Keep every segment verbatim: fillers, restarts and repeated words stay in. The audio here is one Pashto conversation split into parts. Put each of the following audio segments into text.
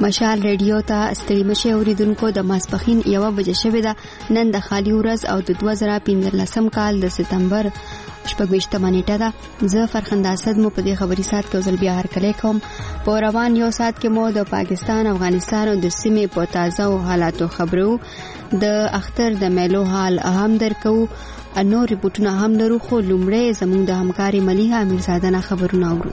مشال ریډیو ته ستړي مشه اوریدونکو د ماسپخین یوه بجې شوې ده. نن د خالی ورځ او د دوه زره پنځلسم کال د سپتمبر شپږویشتمه نیټه ده. زه فرخنده اسد مو په دې خبري سات کې ځل بیا هرکلی کوم. په روان یو سات کې مو د پاکستان، افغانستان او د سیمې په تازه او حالاتو خبرو، د اختر د میلو حال هم درکو، نور ریپورټونه هم لرو. خو لومړی زموږ د همکاري ملیحه امیرزاده نه خبرونه اورو.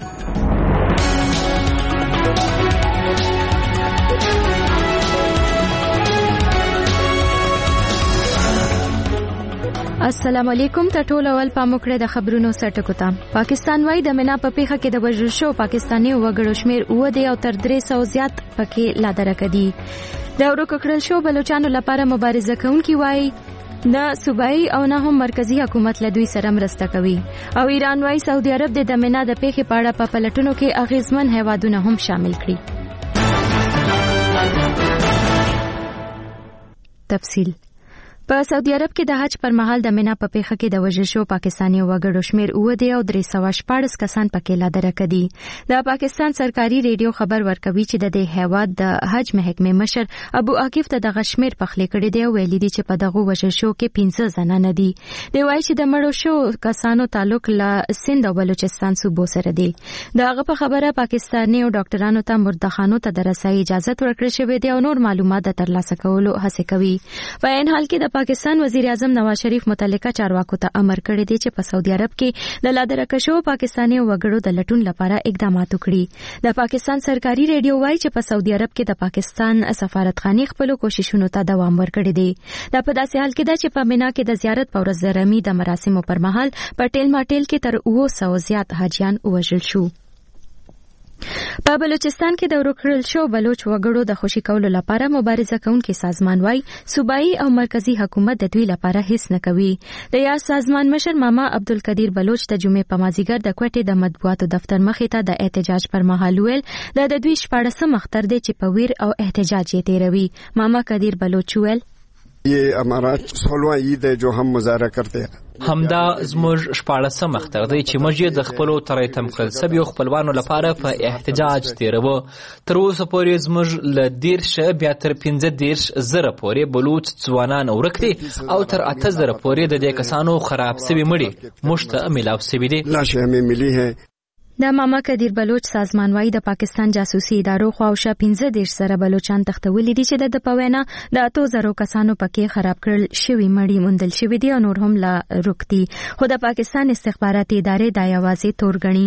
السلام علیکم. ته ټول اول پام وکړئ د خبرونو سرټکو ته. پاکستان وايي د مینا په پیښه کې د وژل شو پاکستاني وګړو شمیر اوه دی او تر درې سوه زیات پکې لا درکه دي. د ورک کړل شو بلوچستان لپاره مبارزه کوونکي وايي نه صوبایي او نه هم مرکزی حکومت له دوی سره مرسته کوي. او ایران وايي سعودي عرب د مینا د پیښې په اړه په پلټنو کې اغیزمن هیوادونه هم شامل کړي. تفصیل په سعودي عرب کې د حج پر مهال د مینا په پیښه کې د وژل شو پاکستاني وګړو شمیر اوه دی او درې سوه شپاړس کسان پکې لا درکه دي. د پاکستان سرکاري ریډیو خبر ورکوي چې د دې هیواد د حج محکمې مشر ابو عاکف ته دغه شمیر پخلی کړی دی او ویلي دي چې په دغه وژل شو کې پنځه زنانه دي. دی وایي چې د مړو شو کسانو تعلق له سند او بلوچستان صوبو سره دی. دغه په خبره پاکستاني او ډاکټرانو ته مردخانو ته د رسایي اجازه ورکړل شوې ده او نور معلومات ترلاسه کولو هڅه کوي. په عین حال کې د پاکستان وزیر اعظم نواز شریف متعلقه چارواکو ته امر کړی دی چې په سعودي عرب کې د لادرکه شو پاکستاني وګړو د لټون لپاره اقدامات وکړي. د پاکستان سرکاري ریډیو وايي چې په سعودي عرب کې د پاکستان سفارتخانه خپل کوششونو ته دوام ورکړی دی. دا په داسې حال کې ده چې په مینا کې د زیارت په ورځ د رمي د مراسمو پر مهال په ټیل ماټیل کې تر اوه سوه زیات حاجیان وژل شو. په بلوچستان کې د ورکړل شو بلوچ وګړو د خوشي کولو لپاره مبارزه کوونکي سازمان وايي صوبایي او مرکزی حکومت د دوی لپاره هیڅ نه کوي. د یا سازمان مشر ماما عبدالقدیر بلوچ د جمعې په مازیګر د کوټې د مطبوعاتو دفتر مخې ته د احتجاج پر مهال ویل د دوی شپاړسم اختر دی چې په ویر او احتجاج یې تیروي. ماما قدیر بلوچ ویل یہ ہمارا سولہواں عید ہے جو ہم مظاہرہ کرتے ہیں. همدا زموږ شپاړسم اختر دی چې موږ یې د خپلو ترې تم کړل سویو خپلوانو لپاره په احتجاج تیروو. تر اوسه پورې زموږ له دیرشه بیا تر پنځه دیرش زره پورې بلوچ ځوانان ورک دي او تر اته زره پورې د دې کسانو خراب سوي مړي موږ ته میلاو سوي دي. لاشیں ہمیں ملی ہیں. د ماما قدیر بلوچ سازمان وايي د پاکستان جاسوسي ادارو خواوشا پنځه دیرش سره بلوچان تختولي دي چې د پوینا د اتو زرو کسانو پکې خراب کړل شوی مړي موندل شوی دي او نور هم لا روکتي. خو د پاکستان استخباراتي ادارې دا یوازې تورګني.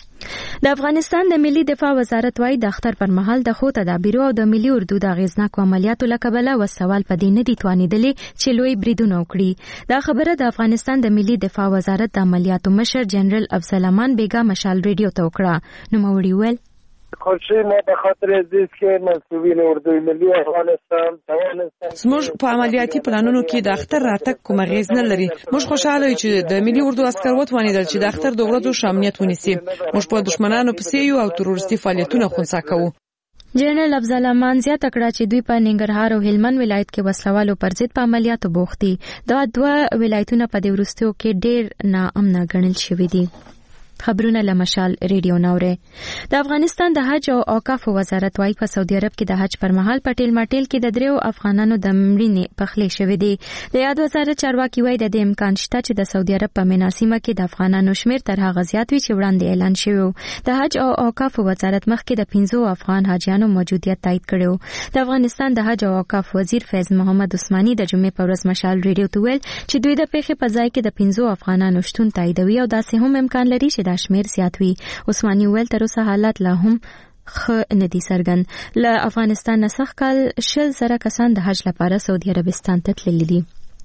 د افغانستان د ملي دفاع وزارت وايي د اختر پر مهال د خو تدابیرو او د ملي اردو د اغیزناکو عملیاتو لکبله و سوال پدې نه دي توانیدلې چې لوی بریدونه وکړي. دا خبره د افغانستان د ملي دفاع وزارت د عملیاتو مشر جنرال افضل امان بیگا مشال ریډیو ته وکړه. نوموړي ویل خوشی ما به خاطر عزیز که مسئولین اردوی ملی افغانستان توانستن زموږ په عملیاتي پلانونو کې د اختر راتګ کوم اغیز نه لري. موږ خوشاله یو چې د ملي اردو عسكر وتوانیدل چې د اختر د ورځو شامنیت ونیسي. موږ په دشمنانو پسې یو او تروریستي فعالیتونه خنثی کوو. جنرال افضل امان زیاته کړه چې دوی په ننګرهار او هلمند ولایت کې وسلوالو پر ضد په عملیاتو بوخت دي. دا دوه ولایتونه په دې وروستیو کې ډېر ناامنه ګڼل شوي دي. خبرونه لمشال ریډیو نوره. د افغانستان د حج او اوقاف وزارت وايي په سعودي عرب کې د حج پر مهال په ټیل ماټیل کې د دریو افغانانو د مړینې پخلی شوې دي. د یاد وزارت چارواکي وايي د امکان شته چې د سعودي عرب په مینا سیمه کې د افغانانو شمیر تر هغه زیات وي چې وړاندې اعلان شوی. د حج او اوقاف وزارت مخکې د پنځو افغان حاجیانو موجودیت تایید کړو. د افغانستان د حج او اوقاف وزیر فیض محمد عثماني د جمعې په ورځ مشال ریډیو ته ویل چې دوی د پیښې په ځای کې د پنځو افغانانو شتون تاییدوي او داسې هم امکان لري چې د شمیر زیات وي. عثماني ویل تر اوسه حالات لا هم خ ندي سرګند. له افغانستان نه سخت کال شل زره کسان د حج لپاره سعودي عربستان ته تللي دي.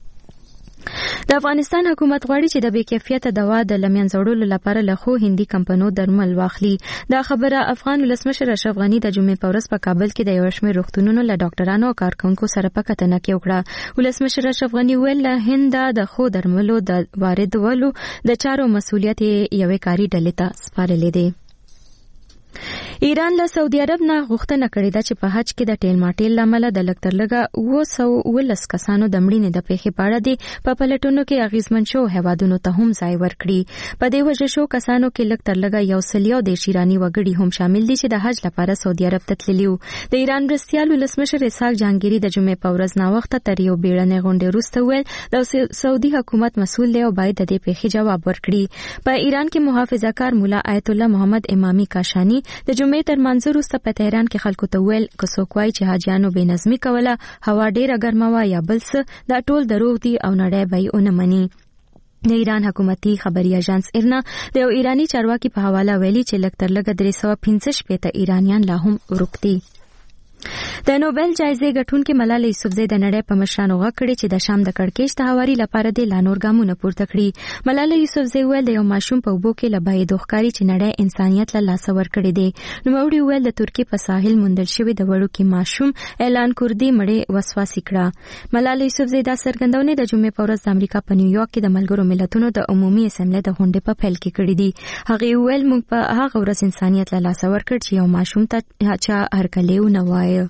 د افغانستان حکومت غواړي چې د بې کیفیته دوا د لمنځه وړلو لپاره له خو هندي کمپنیو درمل واخلي. دا خبره افغان ولسمشر اشرف غني د جمعې په ورځ په کابل کې د یو شمېر روغتونونو له ډاکټرانو او کارکونکو سره په کتنه کې وکړه. ولسمشر اشرف غني ویل له هند د خو درملو د واردولو د چارو مسؤلیت یې یوې کاري ډلې ته سپارلی دی. ایران له سعودي عرب نه غوښتنه کړې ده چې په حج کې د ټیل ماټیل لامل د لکتر لګه اوه سوه اوولس کسانو د مړینې د پیښې په اړه دي په پلټونو کې اغیزمن شو هیوادونو ته هم ځای ورکړي. په دې وجه شو کسانو کې لکتر لګه یو سل یو د ایرانی وګړي هم شامل دي چې د حج لپاره سعودي عرب ته تللي وو. د ایران مرستیال ولسمشر اسحاق جهانګیري د جمعې په ورځ ناوخته تر یو بیړنۍ غونډې وروسته ویل د سعودي حکومت مسؤل دی او باید د دې پیښې جواب ورکړي. په ایران کې محافظه کار مولا آیت الله محمد امامي کاشانی د جمعې تر منځ وروسته په تهران کې خلکو ته ویل که څوک وایي چې حاجیانو بې نظمي کوله، هوا ډېره ګرمه وه یا بل څه، دا ټول دروغ دي او نړۍ به یې ونه مني. د ایران حکومتي خبري اژانس ایرنا د یو ایرانی چارواکي په حواله ویلي چې لکتر لګه درې سوه پنځه شپېته ایرانیان لا هم ورک دي. د نوبل جایزې ګټونکې ملالۍ یوسفزۍ د نړۍ په مشرانو غږ کړی چې د شام د کړکېچ د هواري لپاره د لا نور ګامونه پورته کړي. ملالۍ یوسفزۍ ویل د یو ماشوم په اوبو کې له بایدو ښکاري چې نړۍ انسانیت له لاسه ورکړی دی. نوموړي ویل د ترکیې په ساحل موندل شوی د وړوکي ماشوم اعلان کردي مړې وسواسي کړه. ملالۍ یوسفزۍ دا څرګندونې د جمعې په ورځ د امریکا په نیویارک کې د ملګرو ملتونو د عمومي اسمبلې د غونډې په پیل کې کړې دي. هغې ویل موږ په هغه ورځ انسانیت له لاسه ورکړ چې یو ماشوم ته چا هرکلی ونه وایه.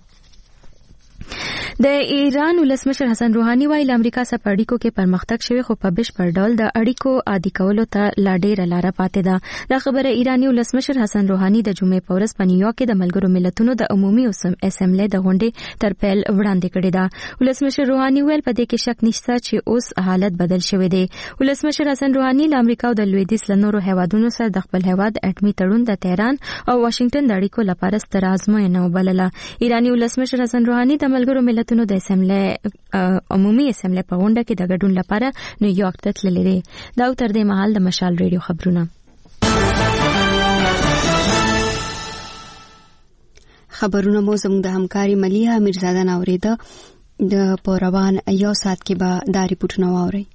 د ایران ولسمشر حسن روحاني وايي له امریکا سره په اړیکو کې پرمختګ شوی خو په بشپړ ډول د اړیکو عادي کولو ته لا ډېره لاره پاتې ده. دا خبره ایرانی ولسمشر حسن روحاني د جمعې په ورځ په نیویارک کې د ملګرو ملتونو د عمومي اسمبلې د غونډې تر پیل وړاندې کړې ده. ولسمشر روحاني ویل په دې کې شک نشته چې اوس حالت بدل شوی دی. ولسمشر حسن روحاني له امریکا او د لویدیځ له نورو هیوادونو سره د خپل هیواد اټومي تړون د تهران او واشنگټن د اړیکو لپاره ستر ازموینه وبلله. ایرانی ولسمشر حسن روحاني د ملګرو ملتونو د اسمبلې عمومي اسمبلې په غونډه کې د ګډون لپاره نیویارک ته تللی دی. دا تر دې مهال د مشال ریډیو خبرونه. خبرونه مو زموږ د همکاري ملیحه میرزاده ناوریده د پوروان یو ساعت کې به دا ریپورټونه واورئ.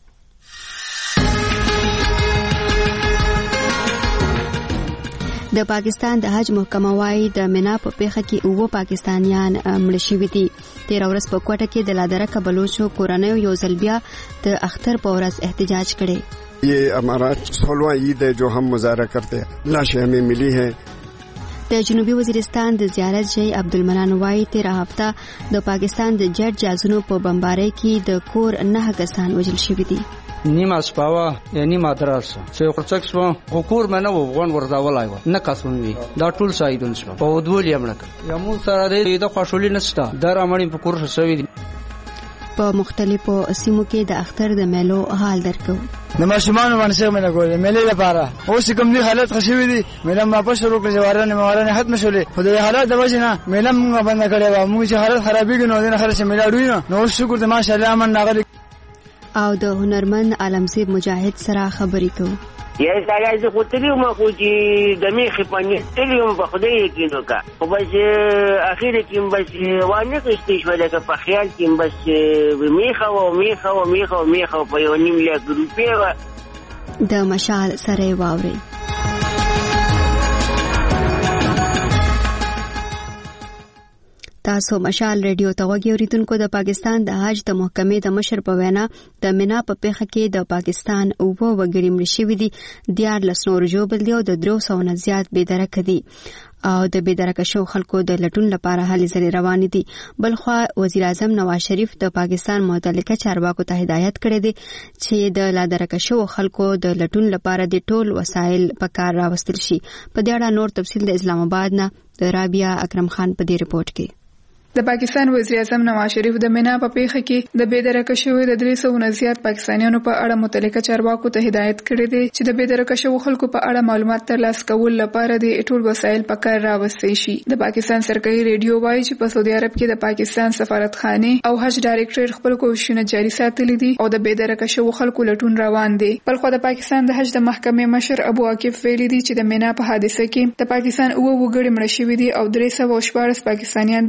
د پاکستان د حج محکمه وايي د مینا په پیښه کې اوه پاکستانیان مړه شوي دي. تیر ورځ په کوټه کې د لادرکه بلوچو کورنیو یو ځل بیا د اختر په ورځ احتجاج کړي. ये हमारा सोलहवां ईद है जो हम मुजाहरा करते हैं लाशें हमें मिली हैं. د جنوبي وزیرستان د زیارت جی عبدالمنان وايي تیر هفته د پاکستان د جټ جازونو په بمبارۍ کې د کور نه کسان وژل شوي دي. نیمه سپاوه یا نیمه دراسه چې خرڅک شو حکومت منه وغون ورځاولای و نه کسون وی دا ټول شاهدون شو په ودول یمنک یا مو سره د خوشولي نشته در امړي په کور شوی دي. په مختلفو سیمو کې د اختر د میلو حال درکو. د ماشومان باندې څنګه نه کوي میلې لپاره اوس کوم دي حالت خشوي دي میلم ما په شروع کې جوارانه موارانه ختم شولې خو د حالات د وجه نه میلم موږ بند کړی و موږ چې حالت خرابېږي نو دغه خرڅ میلا ډوی نه نو شکر د ماشاءالله من ناغلی او د هنرمند عالمزیب مجاهد سره خبرې کوو. یا سړی زه خو تللی وم خو چې د میخې په نیت تللی وم په خدای یقین وکړه خو بس اخر کې بس وانه کشتې شوه لکه په خیال کې بس میخه وه میخه وه میخه وه میخه په یو نیم لاک روپۍ وه. د مشال سره یې واورئ. تاسو مشال ریډیو ته غوږی اوریدونکو. د پاکستان د حج د محکمې د مشر په وینا د مینا په پیښه کې د پاکستان اووه وګړي مړه شوي دي، دیارلس نور ژوبل دي او د درو سوو نه زیات بېدرکه دي او د بېدرکه شو خلکو د لټون لپاره هلې ځلې روانې دي. بلخوا وزیر اعظم نواز شریف د پاکستان متعلقه چارواکو ته هدایت کړی دی چې د لادرکه شو خلکو د لټون لپاره د ټول وسایل په کار راوستل شي. په دې اړه نور تفصیل د اسلام آباد نه د رابعه اکرم خان په دې رپورټ کې. د پاکستان وزیر اعظم نواز شریف د مینا په پیښه کې د بېدرکه شویو د درې سوو نه زیات پاکستانیانو په اړه متعلقه چارواکو ته هدایت کړی دی چې د بېدرکه شویو خلکو په اړه معلومات ترلاسه کول لپاره د ټول وسایل په کار راوستي شي. د پاکستان سرکاري ریډیو وایي چې په سعودي عرب کې د پاکستان سفارتخانه او حج ډایریکټریټ خپل کوښښونه جاري ساتلي دي او د بېدرکه شویو خلکو لټون روان دی. بلخو د پاکستان د حج د محکمې مشر ابو عاقب ویلي دي چې د مینا په حادثه کې د پاکستان اووه وګړي مړه شوي دي او درې سوه شپاړس پاکستانیان بېدرکه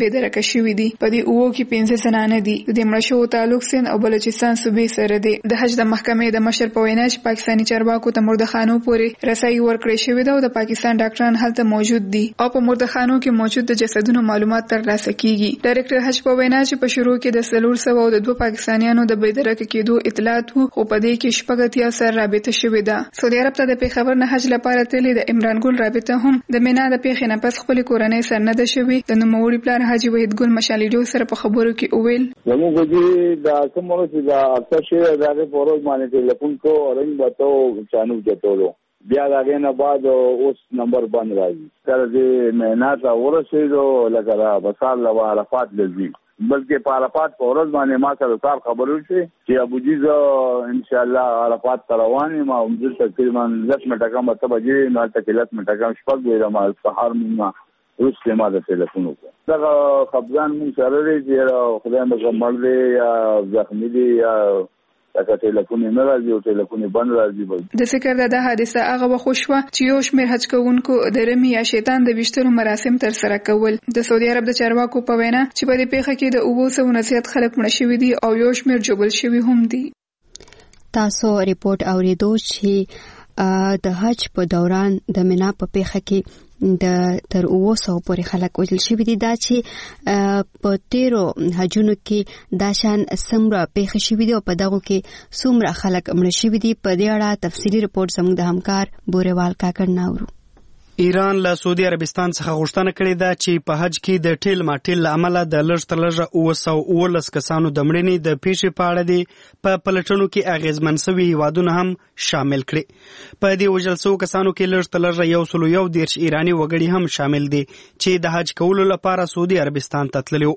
شوې دي. په دې اوو کې پنځه زنانه دي. د مړه شوو تعلق سند او بلوچستان صوبې سره دی. د حج د محکمې د مشر په وینا چې پاکستاني چارواکو ته مردخانو پورې رسایي ورکړې شوې ده او د پاکستان ډاکټران هلته موجود دي او په مردخانو کې موجود د جسدونو معلومات ترلاسه کیږي. ډایرکټر حج په وینا چې په شروع کې د څلور سوه او د دوه پاکستانیانو د بېدرکه کېدو اطلاعات وو خو په دې کې شپږ اتیا سره رابطه شوې ده. سعودي عرب ته د پیښور نه حج لپاره تللې د عمران ګل رابطه هم د مینا د پیښې نه پس خپلې کورنۍ سره نه ده شوې. د نوموړي پلار حاجي وحید ګل مشالېډو سره په خبرو کې وویل زموږ چې دا کومه چې دا اکثر شی راغی په ورځ باندې ټلیفون کو اورنګ بتاو چانو جتولو بیا راغی نه بعد اوس نمبر بند راځي تر دې مهنت ورسېدو لکه بسال له عرفات لذي بلکې په عرفات په ورځ باندې ما سره صاحب خبرو شي چې ابو جیز ان شاء الله عرفات رواني ما هم تقریبا لس منټه کم ته بجې نه تکلت منټه کم شپږ ویل ما سحر ما روسته ما د ټلیفون وکړ دا خبران مون سره لري چې خدای مې مړ دی یا زخمی دی یا دا ټلیفون نه راځي او ټلیفون بند راځي. د ذکر د حادثه هغه وخت شو چې یو شمېر حج کوونکو د رمي یا شیطان د ویشتلو مراسم تر سره کول. د سعودي عرب د چارواکو په وینا چې په دې پیښه کې د اوو سوو نه زیات خلک مړه شوي دي او یو شمېر جوړل شوي هم دي. تاسو ریپورت اوریدو چې د حج په دوران د مینا په پیښه کې د تر اوو سوو پورې خلک وژل شوي دي. دا چې په تیرو حجونو کې دا شان څومره پیښې شوي دي او په دغو کې څومره خلک مړه شوي دي په دې اړه تفصیلي ریپورت زموږ د همکار بورېوال کاکړ نه اورو. ایران له سعودي عربستان څخه غوښتنه کړې ده چې په حج کې د ټیل ماټیل له امله د لږ تر لږه اوه سوه اوولس کسانو د مړینې د پیښې په اړه دي په پلټنو کې اغېزمن سوي هیوادونه هم شامل کړي. په دې وژل سوو کسانو کې لږ تر لږه یو سلو یو دېرش ایراني وګړي هم شامل دي چې د حج کولو لپاره سعودي عربستان ته تللي وو.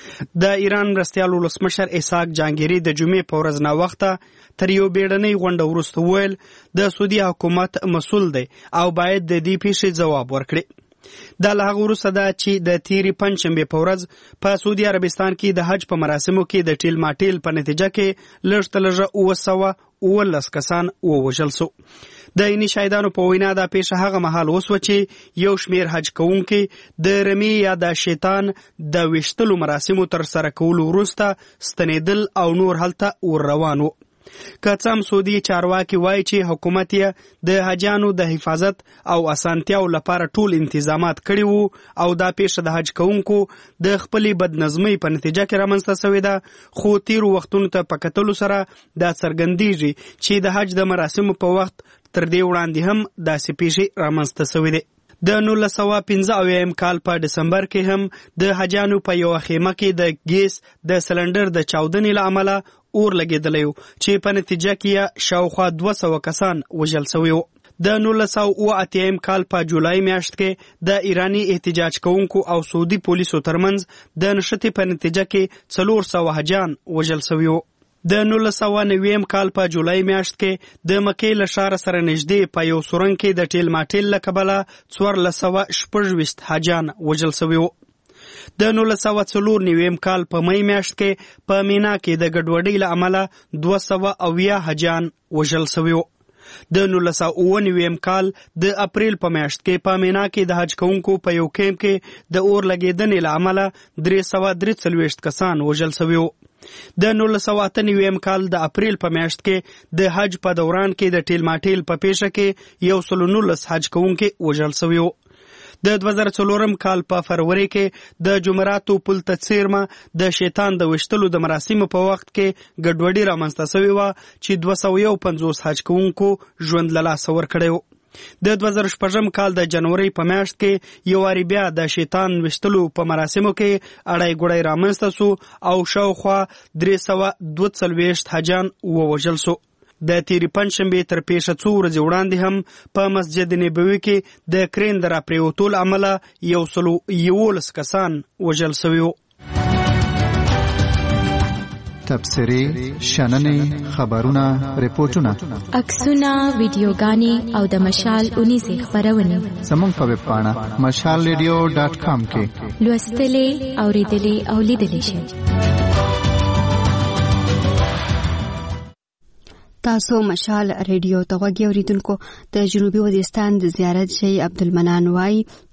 د ایران مرستیال ولسمشر اسحاق جهانګیري د جمعې په ورځ ناوخته تر یو بیړنۍ غونډه وروسته وویل د سعودي حکومت مسؤل دی او باید د دې پیښې ځواب ورکړي. دا له هغه وروسته ده چې د تیرې پنجشنبې په ورځ په سعودي عربستان کې د حج په مراسمو کې د ټیل ماټیل په نتیجه کې لږ تر لږه اوه سوه اوولس کسان ووژل سو. د عیني شاهدانو په وینا دا پیښه هغه مهال وسوه چې یو شمېر حج کوونکي د رمي یا د شیطان د ویشتلو مراسمو تر سره کولو وروسته ستنېدل او نور هلته ور روان وو. که څه هم سعودي چارواکي وایي چې حکومت یې د حجانو د حفاظت او اسانتیاو لپاره ټول انتظامات کړي وو او دا پیښه د حج کوونکو د خپلې بدنظمۍ په نتیجه کې رامنځته سوې ده، خو تیرو وختونو ته په کتلو سره دا څرګندېږي چې د حج د مراسمو په وخت تر دې وړاندې هم داسې پیښې رامنځته سوې دي. د نولس سوه پنځه اویایم کال په ډسمبر کې هم د حجانو په یوه خیمه کې د ګیس د سلنډر د چاودنې له امله اور لګېدلی و چې په نتیجه کې یې شاوخوا دوه سوه کسان وژل سوي وو. د نولس سوه اوه اتیایم کال په جولای میاشت کې د ایراني احتجاج کوونکو او سعودي پولیسو ترمنځ د نښتې په نتیجه کې څلور سوه حجان وژل سوي وو. د نولس سوه نویم کال په جولای میاشت کې د مکې له ښاره سره نږدې په یو سورنګ کې د ټیل ماټیل له کبله څوارلس سوه شپږ ویشت حاجان وژل سوي وو. د نولس سوه څلور نویم کال په می میاشت کې په مینا کې د ګډوډۍ له امله دوه سوه اویا حاجان وژل سوي وو. د نولس سوه اووه نویم کال د اپریل په میاشت کې په مینا کې د حج کوونکو په یو کیمپ کې د اور لګېدنې له امله درې سوه درې څلوېښت کسان وژل سوي وو. د نولس سوه اته نویم کال د اپریل په میاشت کې د حج په دوران کې د ټیل ماټیل په پیښه کې یو سلو نولس حج کوونکي وژل سوي وو. د دوه زره څلورم کال په فروری کې د جمعراتو پل ته څیرمه د شیطان د ویشتلو د مراسمو په وخت کې ګډوډي رامنځته سوې وه چې دوه سوه یو پنځوس حج کوونکو ژوند له لاسه ورکړی و. د دوه زره شپږم کال د جنوري په میاشت کې یو وارې بیا د شیطان ویشتلو په مراسمو کې اړی ګوړی رامنځته سو او شاوخوا درې سوه دوه څلوېښت حجان ووژل سو. د تیرې پنجشنبې تر پیښه څو ورځې وړاندې هم په مسجد نبوي کې د کرین د راپرېوتو له امله یو سلو یولس کسان وژل سوي وو. تبصرې، شننې، خبرونه، ریپورټونه، عکسونه، ویډیوګانې او د مشال اونیزې خپرونې زموږ په ویب پاڼه مشال ریډیو ډاټ کام کې لوستلې، اورېدلې او لیدلې شئ. تاسو مشال ریډیو ته غوږ اوریدونکو د جنوبي وزیرستان د زیارت شي عبدالمنان وای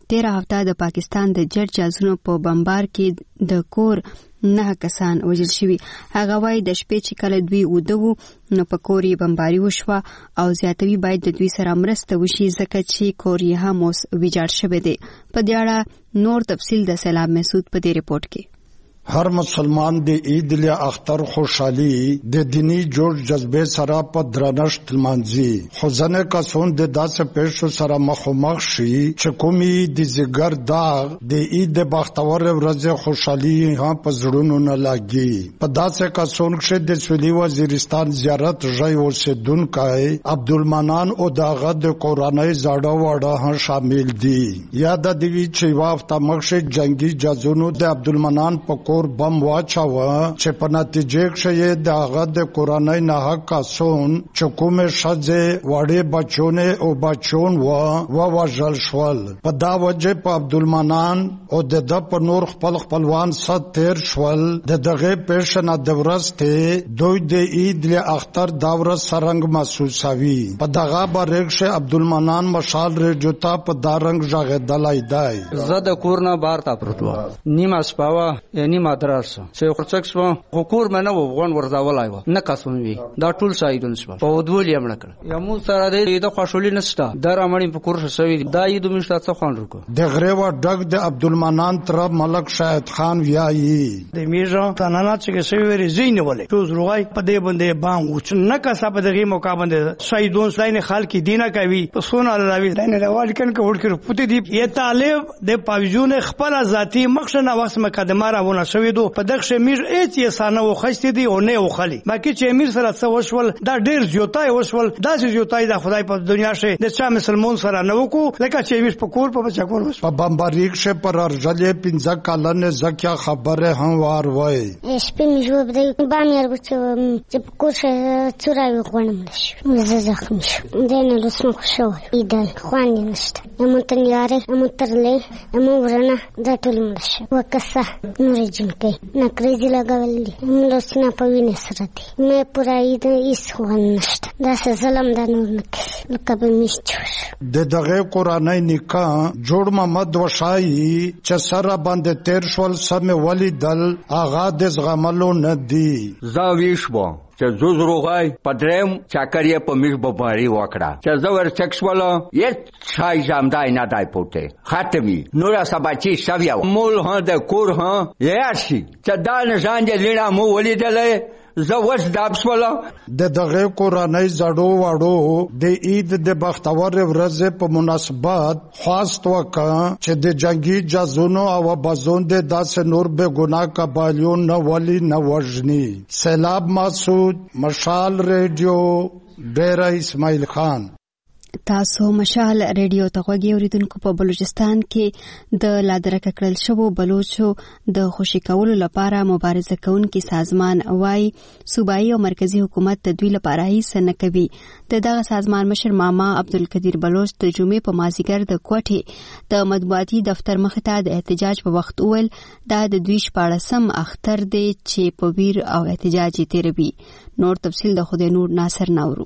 تیره هفته د پاکستان د جټ جهازونو په بمبار کې د کور نه کسان وژل شوي. هغه وایي د شپې چې کله دوی اوده وو نو په کور یې بمباري وشوه او زیاتوي باید د دوی سره مرسته وشي ځکه چې کور یې هم اوس ویجاړ شوی دی. په دې اړه نور تفصیل د سیلاب مسعود په دې رپورټ کې. هر مسلمان د عید له اختر خوشحالي د دینی جوړ جذبه سره په درنښت لمانځي. خو ځنه کسون د داسې پیښو سره مخامخ شي چې کومي د زګر داغ د عید بختور ورځ خوشحالي هم په زړونو نه لاګي. په داسې کسون کې د سویلي وزیرستان زیارت ژوي اوسیدونکو عبدالمنان او داغه د قرآني زاړه واړه هم شامل دي. یاد دی چې وافته مخشه جنگي جازونو د عبدالمنان په کور بم واچاوه چې په نتیجه کې د هغه د قرآني ناحق کسون چې کومه شځه وړې بچونه او بچون و و وژل شول. په دا وجه په عبدالمنان او د د په نور خپل خپلوان ست تیر شول. د دغه پیښه د ورسته دوی د عید له اختر دا ورځ سرنګ محسوسوي. په دغه برېښه عبدالمنان مشال رجوتا په دا رنګ ژغېدلای دی. زه د کور نه بار تا پروت و نیمه شپه یعنی مدرسه چې خرڅک شو حکومت منه وغون ورځولای و نه قسم وی دا ټول شاهدون شو په ودول یم نکړ یا مو سره د خوشولي نشته در امړي په کور شوی دا یی دوه مشته څه خوان رکو د غره و ډګ د عبدالمنان تر ملک شاهد خان ویایي د میژه تنانات چې شوی وری زین ولې تو زروای په دې باندې بام وچ نه کسه په دغه موقع باندې شاهدون سلاین خلک دینه کوي په سونه راوي نه راوال کن کو ورکړو پته دی یی طالب د پاوجون خپل ذاتی مخشنه واسه مقدمه راونه شوی دو په دغه میر اېڅ یې سانه وخښتې دی او نه وخلی باقي چې امیر سره څه وشول دا ډیر زیاتای وشول دا زیاتای د خدای په دنیا شه د چا مسلمان سره نه وکړو لکه چې امیر په کور په بچا کور وشو په بمباریک شه پر ارجلې پنځه کالنه زکه خبره هم وار وای شپې می جواب دی باندې ورغچ چې په کور شه چورای غونم نشو زه زخم شو دنه لسمه شو ایدل خوان نشته نو تن یاره نو ترلې نو ورنه دا ټول مرشه وکسه نور جنکې نکریزی لګول دي موږ سینا په وینې سره دي مې پرای د ایس خوان نشته دا څه ظلم د نور نکي لکه به میشتور د دغه قرآني نکاح جوړ محمد وشای چې سره باندې تیر شول سم ولیدل اغا د زغملو نه دی زاویش بو چې زو زروغای پدرم چاکریه په میش بمباری وکړه چې زو ور سیکسوال یې شای جامدای نه دای پوته ختمي نور سباچی شویا مول ها د کور ها یاشي چې دا نه ځان دې لینا مو ولیدلې زه وس دابسوله د دغه قرآني زړو واړو د عید د بختور ورځ په مناسبت خواست وکړه چې د جنگي جازونو او بازون د داسې نور به ګناه قبالیون نه ولی نه وژني. سیلاب مسعود مشال ریډیو ډیره اسماعیل خان. تاسو مشال ریډیو ته غوږی اوریدونکو په بلوچستان کې د لادرکه کړل شوو بلوچو د خوشی کولو لپاره مبارزه کوونکي سازمان وای صوبایي او مرکزی حکومت د دوی لپاره هیڅ نه کوي. د دغه سازمان مشر ماما عبدالقدیر بلوچ د جمعې په مازیګر د کوټې د مطبوعاتي دفتر مخ ته د احتجاج په وخت وویل دا د دوی شپاړسم اختر دی چې په ویر او احتجاج یې تیروي. نور تفصیل د خدای نور ناصر ناورو.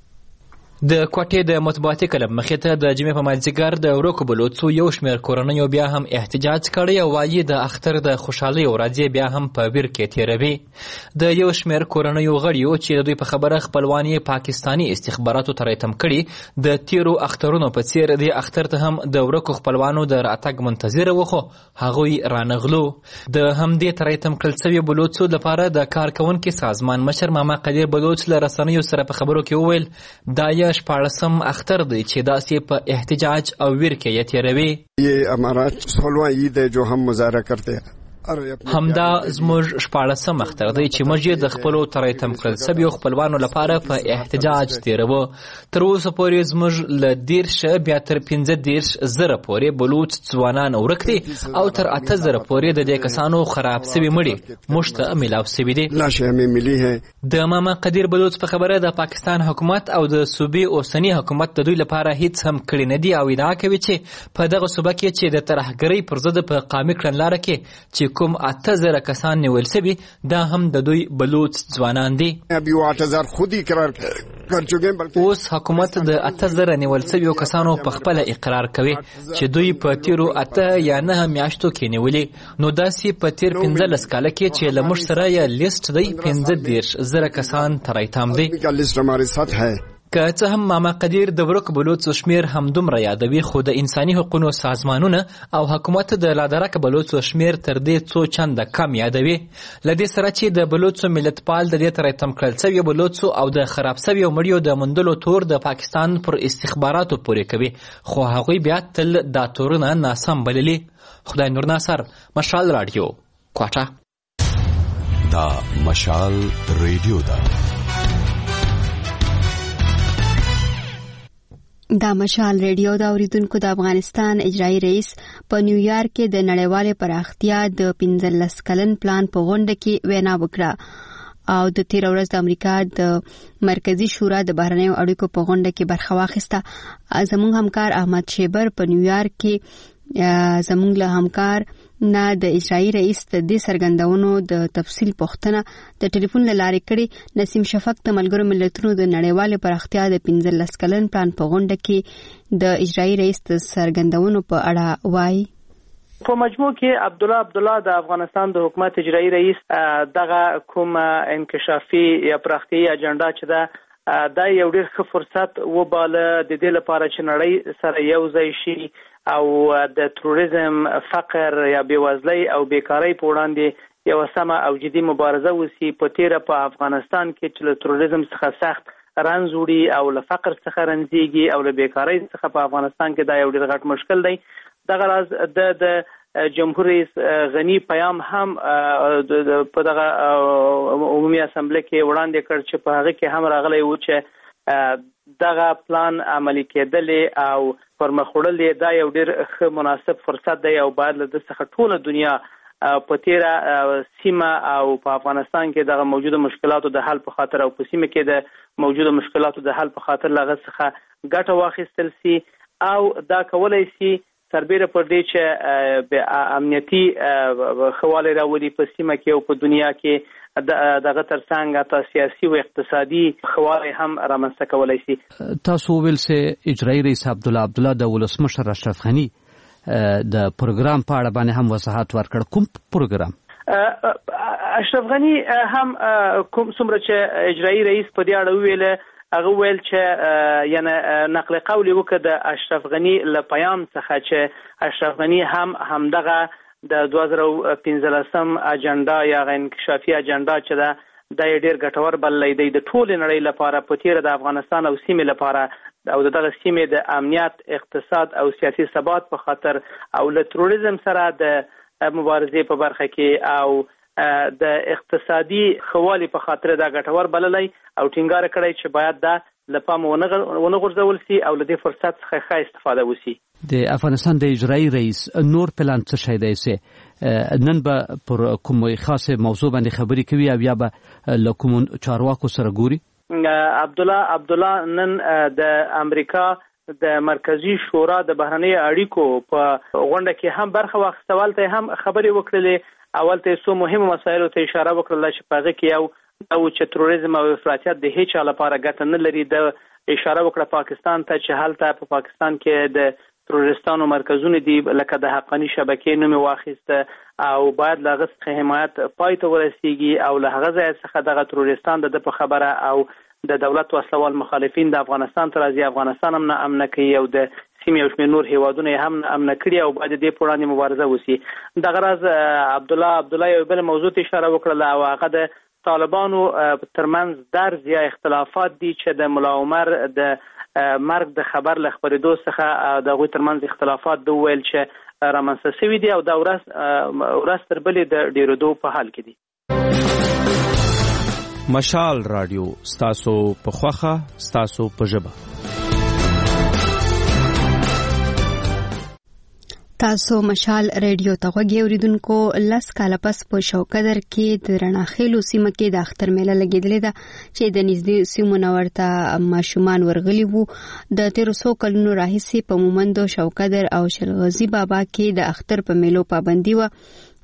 د کوټې د مطبوعاتي کلب مخې ته د جمعې په مازدیګر د ورکو بلوڅو یو شمېر کورنیو بیا هم احتجاج کړی او وایي د اختر د خوشحالۍ ورځې بیا هم په ویر کې تېروي. د یو شمېر کورنیو غړیو چې د دوی په خبره خپلوان یې پاکستاني استخباراتو ته راټم کړي د تیرو اخترونو په څېر دې اختر ته هم د ورکو خپلوانو د راتګ منتظره وه خو هغوی رانغلو. د همدې ته راټم کړل سوي بلوڅو لپاره د کارکوونکي سازمان مشر ماما قدیر بلوچ له رسنیو سره په خبرو کې وویل دا شپاړسم اختر دی چې داسې په احتجاج او ویر کې یې تېروي. یہ ہمارا سولہواں عید ہے جو ہم مظاہرہ کرتے ہیں. همدا زموږ شپاړسم اختر دی چې موږ یې د خپلو تریتم کړل سویو خپلوانو لپاره په احتجاج تېروو. تر اوسه پورې زموږ له دېرشه بیا تر پنځه دېرش زره پورې بلوچ ځوانان ورک دي او تر اته زره پورې د دې کسانو خراب سوي مړي موږ ته میلاو سوي دي. د ماما قدیر بلوچ په خبره د پاکستان حکومت او د صوبې اوسني حکومت د دوی لپاره هیڅ هم کړي نه دي او ادعا کوي چې په دغه صوبه کې چې د ترهګرۍ پر ضد په قامي کړنلاره کې چې کوم اته زره کسان نیول سوي دا هم د دوی بلوچ ځوانان دي. ابي اته زره خودي قرار اوس حکومت د اته زره نیول شویو کسانو په خپل اقرار کوي چې دوی په تیرو اته یا نه میاشتو کې نیولې، نو داسې په تیر پنځلس کاله کې چې له موږ سره یې لیست دی پنځه دېرش زره کسان تر ایتام دی. که څه هم ماما قدیر د ورک بلوڅو شمیر همدومره یادوي، خو د انساني حقوقو سازمانونه او حکومت د لادرک بلوڅو شمیر تر دې څو چنده کم یادوي. لدې سره چې د بلوڅو ملتپال د دې تر تم کړل شوی بلوڅو او د خراب شوی مړیو د مندلو تور د پاکستان پر استخباراتو پورې کوي، خو هغوی بیا تل دا تورونه ناسم بللي. خدای نور ناصر، مشال رادیو، کوټه. دا مشال رادیو ده. دا مشال ریډیو دا اوریدونکو د افغانستان اجرایی رئیس په نیویارک کې د نړیوالې پراختیا د پنځلس کلن پلان په غونډه کې وینا وکړه او د تیر ورځ د امریکا د مرکزی شورا د بهرنیو اړیکو په غونډه کې برخه واخیسته. زموږ همکار احمد شیبر په نیویارک کې زموږ له همکار نه د اجرایی رئیس د دې سرګندونو د تفصیل پوښتنه د ټلیفون له لارې کړې. نسیم شفق د ملګرو ملتونو د نړیوالې پراختیا د پنځلس کلن پلان په غونډه کې د اجرایی رئیس د سرګندونو په اړه وایي. په مجموع کې عبدالله عبدالله د افغانستان د حکومت اجرایی رئیس دغه کوم انکشافي یا پراختیایي اجنډا چې ده دا یو ډېر ښه فرصت وباله د دې لپاره چې نړۍ سره یو ځای شي او د تروریزم، فقر یا بیوزلۍ او بیکارۍ په وړاندې یو سمه او جدي مبارزه وسی. په تیره په افغانستان کې چې له تروریزم څخه سخت رنځ وړي او له فقر څخه رنځيږي او له بیکارۍ څخه په افغانستان کې دا یو ډېر غټ مشکل دی. دغه راز د د جمهور رئیس غنی پیام هم په دغه عمومي اسمبلی کې وړاندې کړ چې په هغه کې هم راغلی و چې دغه پلان عملی کېدلې او پرمخ وړل دا یو ډېر ښه مناسب فرصت دی او باید له دې څخه ټوله دنیا په تیره سیمه او په افغانستان کې دغه موجوده مشکلاتو د حل په خاطر او په سیمه کې د موجوده مشکلاتو د حل په خاطر له هغه څخه ګټه واخیستل سي او دا کولای سي سربیره پر دې چې امنیتي خواله راولي په سیمه کې او په دنیا کې دغه ترڅنګ تا سیاسي او اقتصادي خواله هم رامنځته کولای شي. تاسو ویل چې اجرایی رئیس عبدالله عبدالله د ولسمشر اشرف غنی د پروګرام په اړه باندې هم وضاحت ورکړ. کوم پروګرام؟ اشرف غنی هم کوم څومره چې اجرایی رئیس په دې اړه ویل، هغه ویل چې یعنی نقل قول وکړ د اشرف غنی له پیام څخه چې اشرف غنی هم همدغه د دوه زره پنځلسم اجنډا یا انکشافي اجنډا چې دا د ډېر ګټور بللی دی د ټول نړۍ لپاره په تیره د افغانستان او سیمې لپاره او دغه سیمې د امنیت، اقتصاد او سیاسي ثبات په خاطر او له تروریزم سره د مبارزې په برخه کې او د اقتصادي خوالي په خاطر دا ګټور بللی او ټینګار کړی چې باید دا لپاره ونه غورځول سي او له دې فرصت څخه ښه استفاده وسی. د افغانستان د اجرایی رئیس نور پلان څه شی دی چې نن به پر کوم خاصه موضوع باندې خبرې کوي او یا به له کوم چارواکو سره ګوري؟ عبدالله عبدالله نن د امریکا د مرکزی شورا د بهرنۍ اړیکو په غونډه کې هم برخه واخیسته، ولته هم خبرې وکړلې. اول ته څو مهمه مسایلو ته اشاره وکړله چې په هغه کې یو او چې تروریزم او افراطیت د هیڅ چا لپاره ګټه نه لري. د اشاره وکړه پاکستان ته چې هلته په پاکستان کې د تروریستانو مرکزونه دي لکه د حقانی شبکې نوم واخیسته او باید له هغه څخه حمایت پای ته ورسیږي او له هغه ځای څخه دغه تروریستان د په خبره او د دولت وسلوال مخالفین د افغانستان ته راځي، افغانستان هم نه امن کوي او د سیمې او شمېر نور هیوادونه هم نه امن کړي او باید دې په وړاندې مبارزه وشي. دغه راز عبدالله عبدالله یو بل موضوع ته اشاره وکړله او هغه د طالبانو ترمنځ درز یا اختلافات دي چې د ملا عمر د مرګ د خبر له خبرېدو څخه د هغوی ترمنځ اختلافات د وویل چې رامنځته شوي دي او دا ورځ ورځ تر بلې د ډېرېدو په حال کې دي. مشال رادیو ستاسو په خوښه ستاسو په ژبه. تاسو مشال ریډیو ته غوږی اوریدونکو. لس کاله پس په شوکدر کې د رڼاخیلو سیمه کې د اختر میله لګېدلې ده چې د نږدې سیمو نه ورته ماشومان ورغلي وو. د تیرو څو کلونو راهیسې په مومندو، شوکدر او شلغزي بابا کې د اختر په میلو پابندي وه.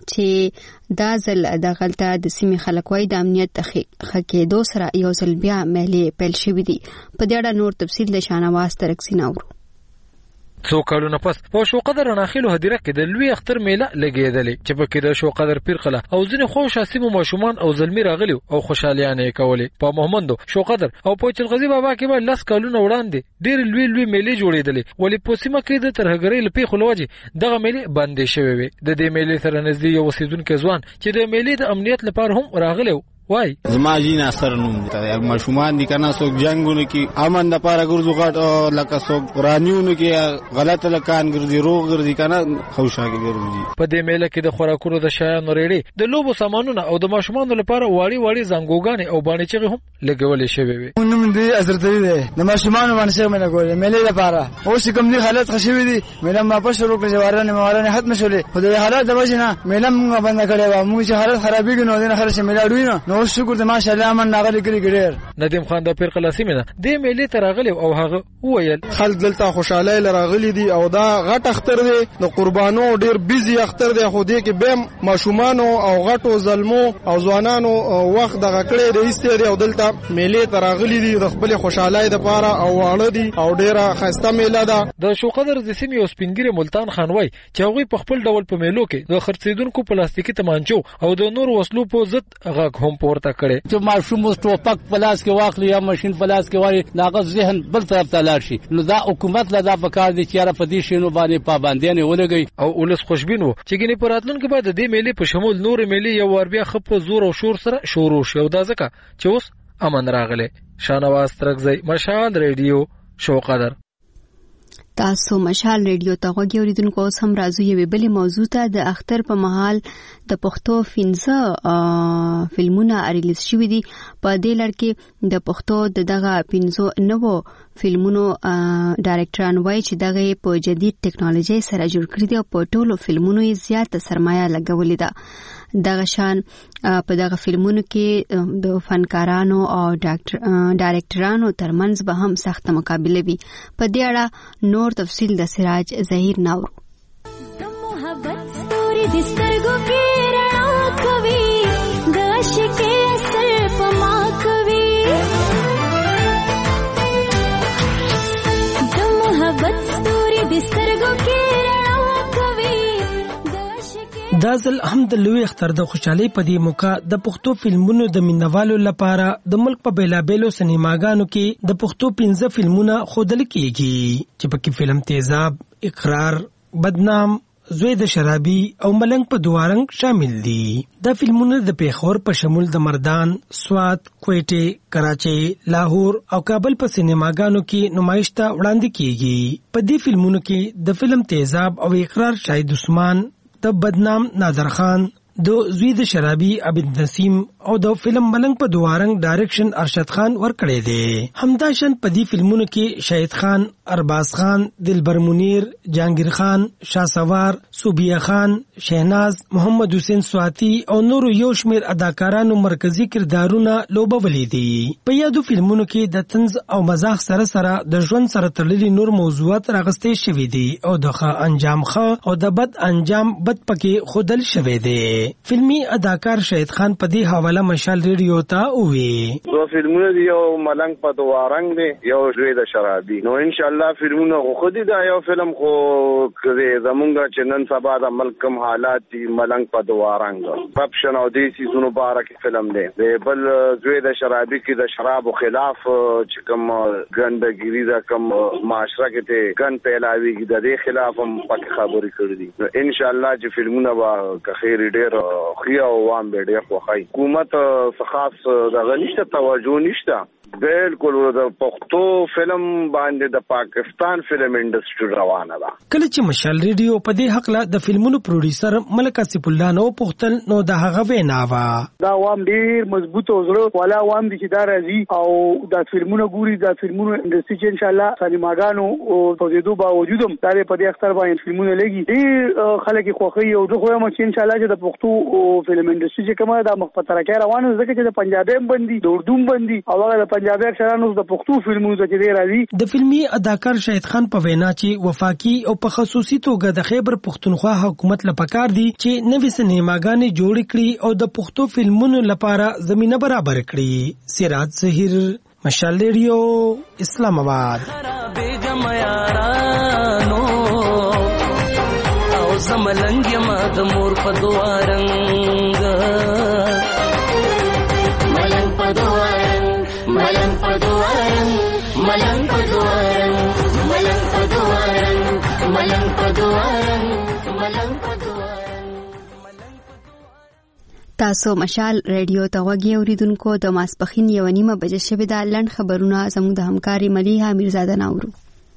چې دا ځل د غلطه د سیمې خلک وای د امنیت خکېدو سره یو ځل بیا مېلې پیل شوې دي. په دې اړه نور تفصیل د شانواز ترکسین اورو. څو کلونه پس په شوقدر رناخیلو هدیره کې د لوی اختر میله لګېدلې چې په کې د شوقدر پیرقله او ځینې خوش اسیمو ماشومان او زلمی راغلي او خوشالیانه کولې. په محمدو شوقدر او په چلغزي بابا کې به لاس کلونه وړاندې ډېر لوی لوی میلې جوړېدلې ولې په سیمه کې د ترهګرۍ لپاره خلوجي دغه میلې بندې شوې وي. د دې میلې سره نږدې یو اوسیدونکو ځوان چې د میلې د امنیت لپاره هم راغلی وای زما جی ناصر نوم ته مشومان دي کنه څوک جنگونه کې امن د پاره ګرځو غټ لکه څوک قرانیونو کې غلط لکان ګرځي روغ ګرځي کنه خوشاګي ګرځي. په دې میله کې د خوراکونو د شایانو ریړې د لوبو سامانونو او د ماشومان لپاره واړی واړی زنګوګان او باندې چې هم لګولې شوی وي. نوم دې حضرت دې د ماشومان باندې څه منه کولې میله لپاره اوس کوم دي حالت خشوي دي میله ما په شروع کې جوارانه موارانه ختم شولې په دې حالت د وجه نه میله موږ باندې کړې و موږ چې حالت خرابېږي نو دې خرڅ میله ډوی نه نو شکر دې ماشاءالله من ناغلی کړی ګډیر. ندیم خان د پیر قلاسي مینه د میلې ته راغلی او هغه وویل خلک دلته خوشاله لراغلی دي او دا غټ اختر دی د قربانو ډیر بیزی اختر دی خو دې کې بیم ماشومانو او غټو زلمو او ځوانانو وخت دغه کړی دی استری او دلته میلې ته راغلی دي د خپل خوشاله لپاره او واړه دي او ډیره خسته میله ده. د شوقدر د سیمې او سپینګری ملتان خان وای چې هغه په خپل ډول په میلو کې د خرڅیدونکو پلاستیکي تمانچو او د نور وسلو په ضد غږ هم پورته کړي. ماشوم ټوپک پلاس کې واخلي یا ماشين پلاس کې واري ناغه ذهن بل طرف ته لاړ شي نو دا حکومت له دا پکار دي چې را پدې شینو باندې پابندیاں ولګي او ولس خوشبین وو چې ګنې پراتلون کې بعد د دې میلې په شمول نور میلې یو ور بیا خپ زور او شور سره شروع شو دا ځکه چې اوس امن راغله. شانواز ترکزی مشال ریډیو شوقدر. تاسو مشال ریډیو ته غوږی اوریدونکو اوس هم راځو یوې بلې موضوع ته. د اختر په مهال د پښتو پنځه فلمونه ریلیز شوي دي. په دې لړ کې د پښتو د دغه پنځو نوو فلمونو ډایرکټران وایي چې دغه په جدید ټیکنالوژي سره جوړ کړی دي او په ټولو فلمونو یې زیاته سرمایه لګولې ده. دغه شان په دغه فلمونو کې د فنکارانو او ډایرکټرانو ترمنځ به هم سخت مقابله وي. په دې اړه نور تفصیل د سراج ظهیر ناورو. محبت ستوري د سترګو کې رڼا کوي د عاشق اثر په ما کوي د محبت ستوري د سترګو کې دا ځل هم د لوی اختر د خوشحالۍ په دې موقع د پښتو فلمونو د مینوالو لپاره د ملک په بیلابیلو سینماګانو کې د پښتو پنځه فلمونه ښودل کیږي چې پکې فلم تیزاب، اقرار، بدنام، زوی د شرابي او ملنګ په دوارنګ شامل دي. دا فلمونه د پیښور په شمول د مردان، سوات، کوټه، کراچي، لاهور او کابل په سینماګانو کې نمایش ته وړاندې کیږي. په دې فلمونو کې د فلم تیزاب او اقرار شاهد عثمان، د بدنام نادر خان، د زوی د شرابي عبد نسیم او د فلم ملنګ په دوارنګ ډایرکشن ارشد خان ورکړی دی. همداشان په دې فلمونو کې شاهد خان، ارباز خان، دلبر منیر، جانگیر خان، شاسوار، صوبیه خان، شهناز، محمد حسین سواتی او نورو یو شمیر اداکارانو مرکزی کردارونه لوبولي دي. په یادو فلمونو کې د طنز او مزاح سره سره د ژوند سره تړلي نور موضوعات راغستې شوي دي او د ښه انجام ښه او د بد انجام بد پکې خودل شوی دی. فلمی اداکار شاهد خان په دې حواله مشال ریډیو ته وی دو فلمونه دی یو ملنګ په دوارنګ دی یو زوی د شرابي. نو ان شاء الله فلمونه خو دي دا یو فلم خو کړي زمونږ چې نن سبا د ملکم حالات دي ملنګ په دوارنګ پپشن او دیسی زونو بارک فلم دی. بل زوی د شرابي کې د شراب خلاف چې کوم ګندګيري دا کوم معاشره کې ته ګن پیلاویږي د دې خلاف هم پکې خبرې کړې دي. ان شاء الله چې فلمونه به که خیر ډېر خیا او وام به ډېر خوښي. حکومت خاص د غنښت توجه نشته. بالکل د پښتو فلم باندې د پاکستان فلم انډستری روانه ده. کله چې مشال ریډیو په دې حق له د فلمونو پروډوسر ملک اسف الله نو پختل نو د هغه وینا وا دا وام ډیر مضبوط او زړه والا وام دي چې دا راځي او د فلمونو ګوري د فلمونو انډستری چې ان شاء الله سینماګانو او توجیدو باوجود هم دا په دې اختر باندې فلمونه لګي ډیر خلک خوخي او زه خو هم چې ان شاء الله چې د پښتو فلم انډستری چې کومه د مخ په ترکه روانه ځکه چې د پنجابي باندې د اردو باندې او هغه د پنجابي اکثرانو د پښتو فلمونو ته چې راځي. د فلمي اداکار شهید خان په وینا چې وفاقي او په خصوصي توګه د خیبر پښتونخوا حکومت لپاره دي چې نوې سینماګانې جوړ کړي او د پښتو فلمونو لپاره زمينه برابر کړي. سراج ظهیر، مشال ریډیو، اسلام آباد. زملنګ ما د مور په دوارنګ ملنګ په دوارنګ ملنګ په دوارنګ ملنګ په دوارنګ ملنګ په دوارنګ ملنګ په دوارنګ ملنګ په دوارنګ. تاسو مشال ریډیو ته غوږی اوریدونکو د ماسپخین یو نیمه بجې شوې ده. لنډ خبرونه زموږ د همکاري ملیحه میرزاده ناورو.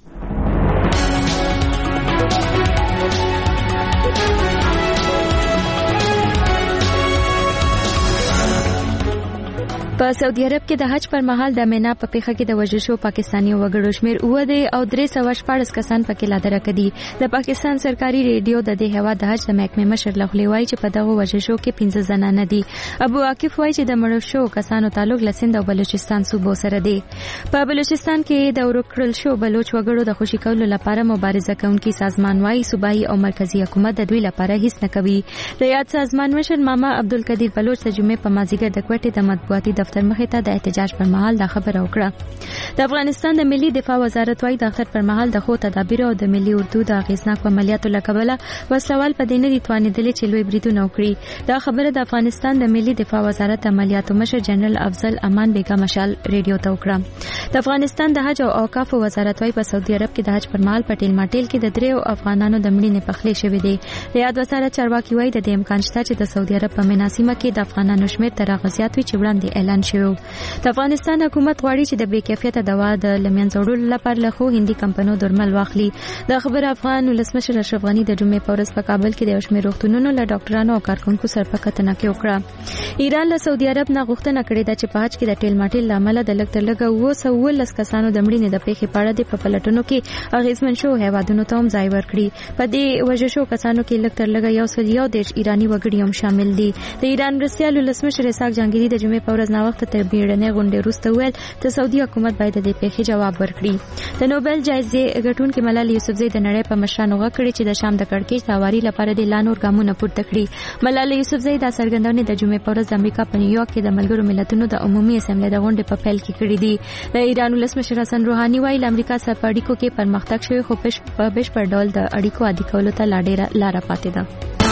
په سعودي عرب کې د حج پر مهال د مینا په پیخه کې د وژل شو پاکستاني وګړو شمیر اوه دی او درې سوه شپاړس کسان پکې لا درک دي. د پاکستان سرکاري ریډیو د دې هوا د حج د محکمې مشر له خولې وایي چې په دغه وژل شو کې پنځه زنانه دي. ابو عاکف وایي چې د مړو شو کسانو تعلق له سند او بلوچستان صوبو سره دی. په بلوچستان کې د ورکړل شو بلوچ وګړو د خوشي کولو لپاره مبارزه کوونکي سازمان وایي صوبایي او مرکزی حکومت د دوی لپاره هیڅ نه کوي. د یاد سازمان مشر ماما عبدالقدیر بلوچ د جمعې په مازیګر د کوټې د مطبوعاتي دفتر مخې ته د احتجاج پر مهال دا خبره وکړه. د افغانستان د ملي دفاع وزارت وايي د اختر پر مهال د خو تدابیر او د ملي اردو د اغیزناک عملیاتو له کبله وسلوال په دې نه دي توانېدلي چې لوی بریدونه وکړي. دا خبره د افغانستان د ملي دفاع وزارت عملیاتو مشر جنرال افضل امان بیگا مشال ریډیو ته وکړه. د افغانستان د حج او اوقاف وزارت وايي په سعودي عرب کې د حج پر مهال په ټیل ماټیل کې د دریو افغانانو د مړینې پخلې شوې دي. د یاد وزارت چارواکي وايي د دې امکان شته چې د سعودي عرب په مناسبه کې د افغانانو شمیر تر هغه زیات وي چې وړاندې اعلان شوی. د افغانستان حکومت غواړي چې د بې کیفیته دوا د لمنځه وړلو لپاره له خو هندي کمپنیو درمل واخلي. دا خبره افغان ولسمشر اشرف غني د جمعې په ورځ په کابل کې د یو شمېر روغتونونو له ډاکټرانو او کارکونکو سره په کتنه کې وکړه. ایران له سعودي عرب نه غوښتنه کړې ده چې په حج کې د ټیل ماټیل له امله د لږ تر لږه اوه سوه اوولس کسانو د مړینې د پیښې په اړه د په پلټنو کې اغېزمن شوو هیوادونو ته هم ځای ورکړي. په دې وژل شوو کسانو کې لږ تر لږه یو سل یو دېرش ایراني وګړي هم شامل دي. د ایران مرستیال ولسمشر اسحاق جهانګیري د جمعې په ورځ ناوخته تر بیړنۍ غونډې وروسته وویل چې سعودي حکومت باید د دې پیښې جواب ورکړي. د نوبل جایزې ګټونکې ملالۍ یوسفزۍ د نړۍ په مشرانو غږ کړی چې د شام د کړکېچ د هواري لپاره د لا نور ګامونه پورته کړي. ملالۍ یوسفزۍ دا څرګندونې د جمعې په ورځ د امریکا په نیویارک کې د ملګرو ملتونو د عمومي اسمبلۍ د غونډې په پیل کې کړې دي. د ایران ولسمشر حسن روحاني وایي له امریکا سره په اړیکو کې پرمختګ شوی خو په بشپړ ډول د اړیکو عادي کولو ته لا ډېره لاره پاتې ده.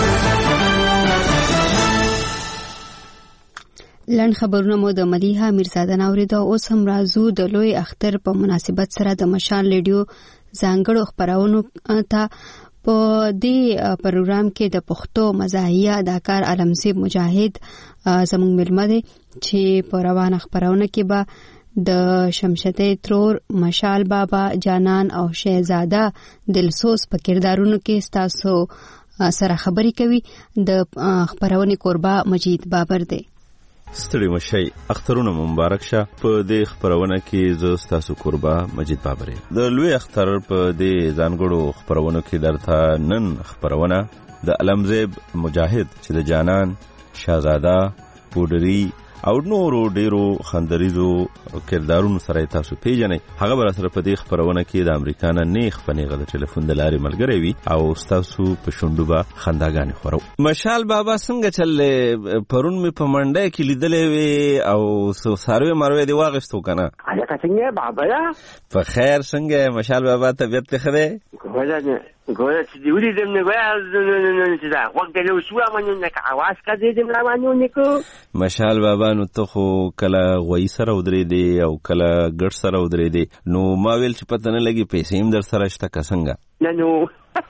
لنډ خبرونه مو د ملیحه میرزاده ناورېده. اوس هم راځو د لوی اختر په مناسبت سره د مشال ریډیو ځانګړو خپرونو ته. په دې پروګرام کې د پښتو مزاحیه اداکار علمزیب مجاهد زموږ مېلمه دی چې په روانه خپرونه کې به د شمشدې ترور، مشال بابا، جانان او شهزاده دلسوز په کردارونو کې ستاسو سره خبرې کوي. د خپرونې کوربه مجید بابر دی. ستړي مشي اخترونه مبارک شه. په دې خبرونه کې زه ستاسو کوربه مجید بابر یم. د لوی اختر په دې ځانګړو خبرونو کې درته نن خبرونه د علمزیب مجاهد چې د جانان، شهزاده، پودري او نورو ډیرو خندریزو کردارونو سره تاسو پیژنئ. هغه بر سره په دې خبرونه کې د امریکا نه نیغ فنیغه د ټلیفون د لارې ملګری وي او تاسو په شونډو به خنداګانې خورو. مشال بابا څنګه چل پرون می په منډه کې لیدلې وي او ساروي مروي دی واغښتو کنه؟ الکه څنګه بابا یا په خیر څنګه مشال بابا طبيعت ته خره؟ ګوره ګوره چې دی ولې دم نه وای چې دا وخت له شو امنه نه اواز کړي دم روانو نکو. مشال بابا نو ته خو کله غوي سره ودرې دی او کله ګډ سره ودرې دی نو ما ویل چې پته نه لګي پیسې هم در سره شته څنګه؟ نه نو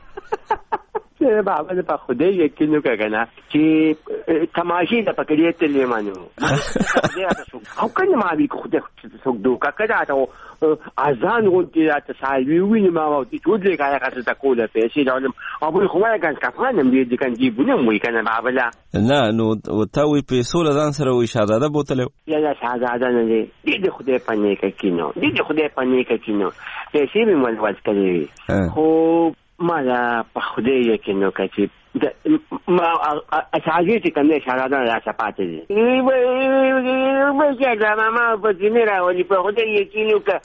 بابا په خوده یقین وکړه چې تماشې د پکړې ته لیمانو او کنه ما وی خوده څوک دوکا کړه ته اذان ورته راته سایوي ویني ما او چې ټول یې کایا کاته تا کوله پیسې دا او په خو ما کان کفانم دې کان دی بونه وې کنه بابا لا نه نو ته وی پیسو لدان سره وی شهزاده بوتلو یا یا شهزاده نه دی دې خوده پنه کې کینو دې خوده پنه کې کینو پیسې مې مول واځ کړې خو ما لا په خوده یې کینو چې ما اچاګي چې کوم شهادت را چپاتې دي به چې دا ما په دې راولي په خدای یقینو ک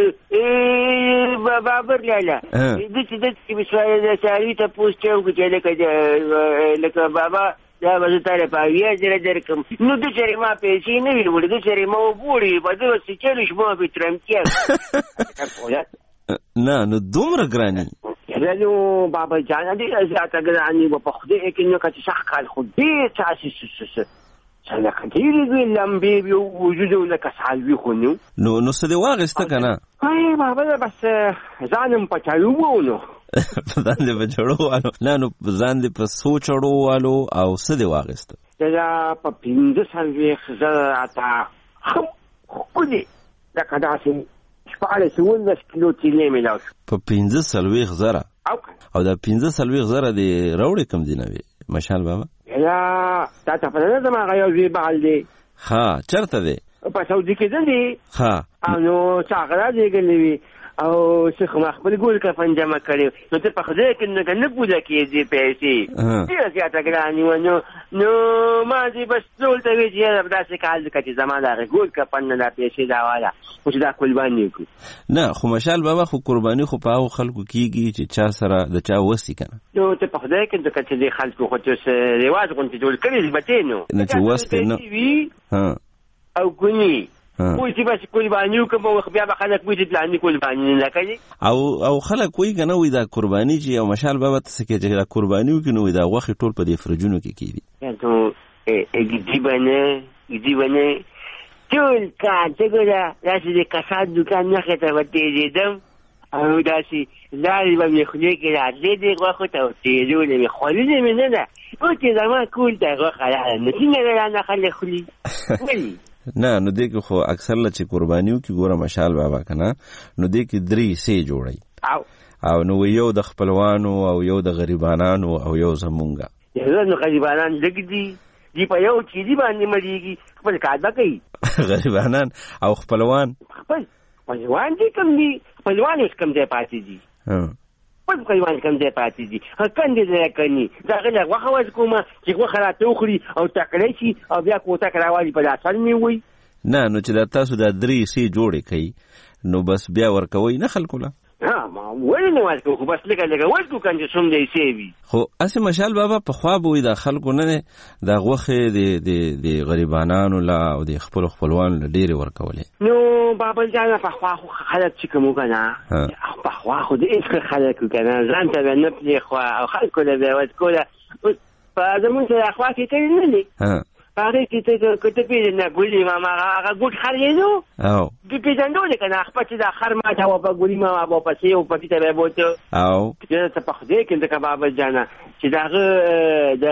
بابر لاله د چې د چې بشوي د شاري ته پوښتنه وکړه لکه لکه بابا دا به تاره په ویا جره درکم نو د چری ما پیسې نه ویل ول د چری ما وګوري په دې چې چلی شمو په ترم کې نه نو دومره ګرانی یعنی بابا جان دې زیاته ګرانی په خدای کې نو کچ شخ کال خو دې تاسو څه څنګه کډیر وی لمبي وجود لك سالوي خو نو نو نو څه دی واغسته کنه هاي بابا بس ځانم پچاړو وونو ځان دې په چړو والو نه نو ځان دې په سوچړو والو او څه دی واغسته دا په پینځه سالوي زړه اتا خو دې دا کدا سي شپاله څونه کیلو تیلې ملاو په پینځه سالوي زړه او دا پینځه سالوي زړه دی راوړې کم دی نوې مشال بابا یا تا ته په دې ما غيو زی بال دی ها چرته دی په سعودي کې دی ها نو څنګه راځي او شیخ مخبل ګول کا فنجمه کړي نو ته په خدای کې نه نه پوجا کېږي پیسې دې زیاته ګرانی ونو نو ما دې بس ټول ته وی چې دا څه کال کې زمانه ګول کا پنه دا پیسې دا والا چې دا قرباني کو نه خو مشال بابا خو قرباني خو په خلکو کېږي چې چا سره د چا وسی کنه نو ته په خدای کې د کچې دې خلکو خو څه ریواج غونډې جوړ کړي بته نو نه چې وسته نو ها او ګونی کوئی چې بس قرباني کوم او بیا به خلک وې چې پلان قرباني نه کوي او او خلک وې کنه وې دا قرباني چې او مشال بابا ته کې چې دا قرباني وکړي نو دا وخت ټول په دې فرجونو کې کیږي ته اګ دی باندې دی باندې ټول کا څنګه راځي د کسات دکان نه خته وته دې او داسي لاري به خو نه کې راځي دې وخت ته ته دې خولې مې نه ده او چې زما کول ته غوخه نه څنګه نه خلک خولي ولی نه نو دې کې خو اکثر ل چې قربانیو کې ګوره مشال بابا کنه نو دې کې درې سي جوړي او او نو یو د خپلوانو او یو د غریبانو او یو زمونږه یو نو غریبانان دګدي دی په یو چې دی باندې مړیږي خپل کار کوي غریبانان او خپلوان خپل خپلوان دي کوم دي خپلوان اوس کوم ځای پاتې دي ها په خپلوان کوم ځای پاتې دي هکندې ځای کوي دا غل واخه واز کومه چې واخه راته وخوري او تکړه شي او بیا کوته کراوالي په لاس می وي نه نو چې دا تاسو دا درې سي جوړې کوي نو بس بیا ورکوي نه خلکو لا ها ما ولې نه ورکو خو بس لګا لګا ورکو کنه څوم دی سی وي خو اسه مشال بابا په خوا بوي دا خلکو نه دا غوخه دی دی دی غریبانو لا او دی خپل خپلوان ډېر ورکولې نو بابا جان په خوا خو خلک چې کوم کنه په خوا خو دې خلک کنه ځان ته نه پلی خو او خلکو له وځ کوله په زمون ته خوا کې کوي نه دي ها هغه کې ته کته پیژنې ګولې ماما هغه ګوت خرېدو او دې پیژندو نه کنه خپل چې دا خر ما ته و په ګولې ماما په پسې او په دې ته بوته او چې ته په خدای کې د کباب جانا چې دا د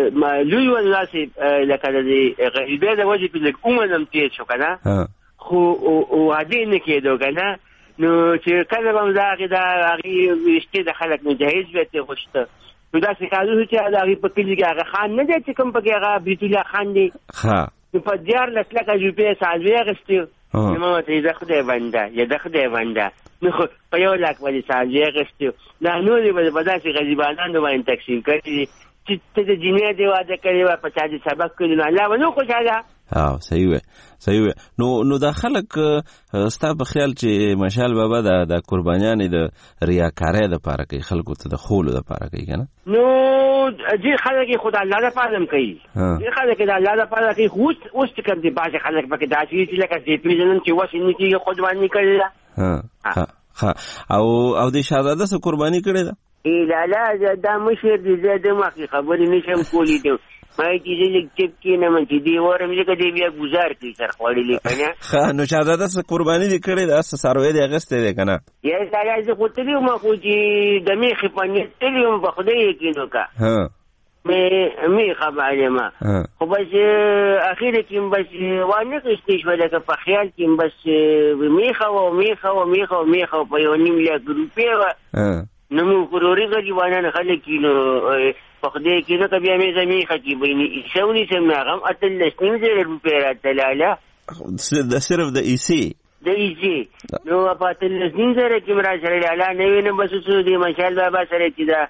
لوی ولاسي لکه دې غیبه د وجه په لکومه نم تیر شو کنه خو او عادي نه کېدو کنه نو چې کله هم دا دا هغه وشته د خلک مجهز وته خوشته نو دا څه کارو چې هغه په کلی کې هغه خان نه دی چې کوم په هغه بیت الله خان دی ها په دیار لکه روپیا سالوي غشتي نو ته یې خدای بنده یا د خدای بنده نو په یو لاک باندې سالوي غشتي دا نو دی په داسې غریبانو باندې تقسیم کړي چې ته د جنې دی واده کړی و په چا دي سبق کړي نو الله ونو خوشاله ها صحیح وي صحیح وي نو نو دا خلک ستا په خیال چې مشال بابا دا د قربانیانې د ریاکارۍ د پاره کوي خلکو ته د خولو د پاره کوي کنه نو دې خلک خدای الله د پاره کوي دې خلک د الله د پاره کوي خو اوس چې کوم دي باج خلک پکې داسې چې لکه دې پیژنن چې واسي نه کیږي قرباني کړي ها ها او او د شهزاده سره قرباني کړي دا ای لا لا دا مشر دې زده مخې خبرې نشم کولی ته ما چې دې لیکټ کې نه مې دې ورم چې دې بیا گزار کی تر خوړې لیکنه ها نو شهزاده سره قرباني دې کړې دا سروي دې اغسته دې کنه یا سړی زه خو ته ما خو چې د می خپانې تلیم په خدای کې نو کا ها مې مې خبره ما خو بس اخر کې بس وانه کې شو لکه په خیال کې بس مې خو مې خو مې خو مې خو په یو نیم لا ګروپه نو مو ضروري غریبانه خلک کینو په خدای کې نو بیا مې زمي خکی بیني شونی سم غم اتل لسنیم زره روپیا تلاله د صرف د ایسی د ایسی نو په اتل لسنیم زره کې مرا سره لاله نه وینم بس څه دی مشال بابا سره چې دا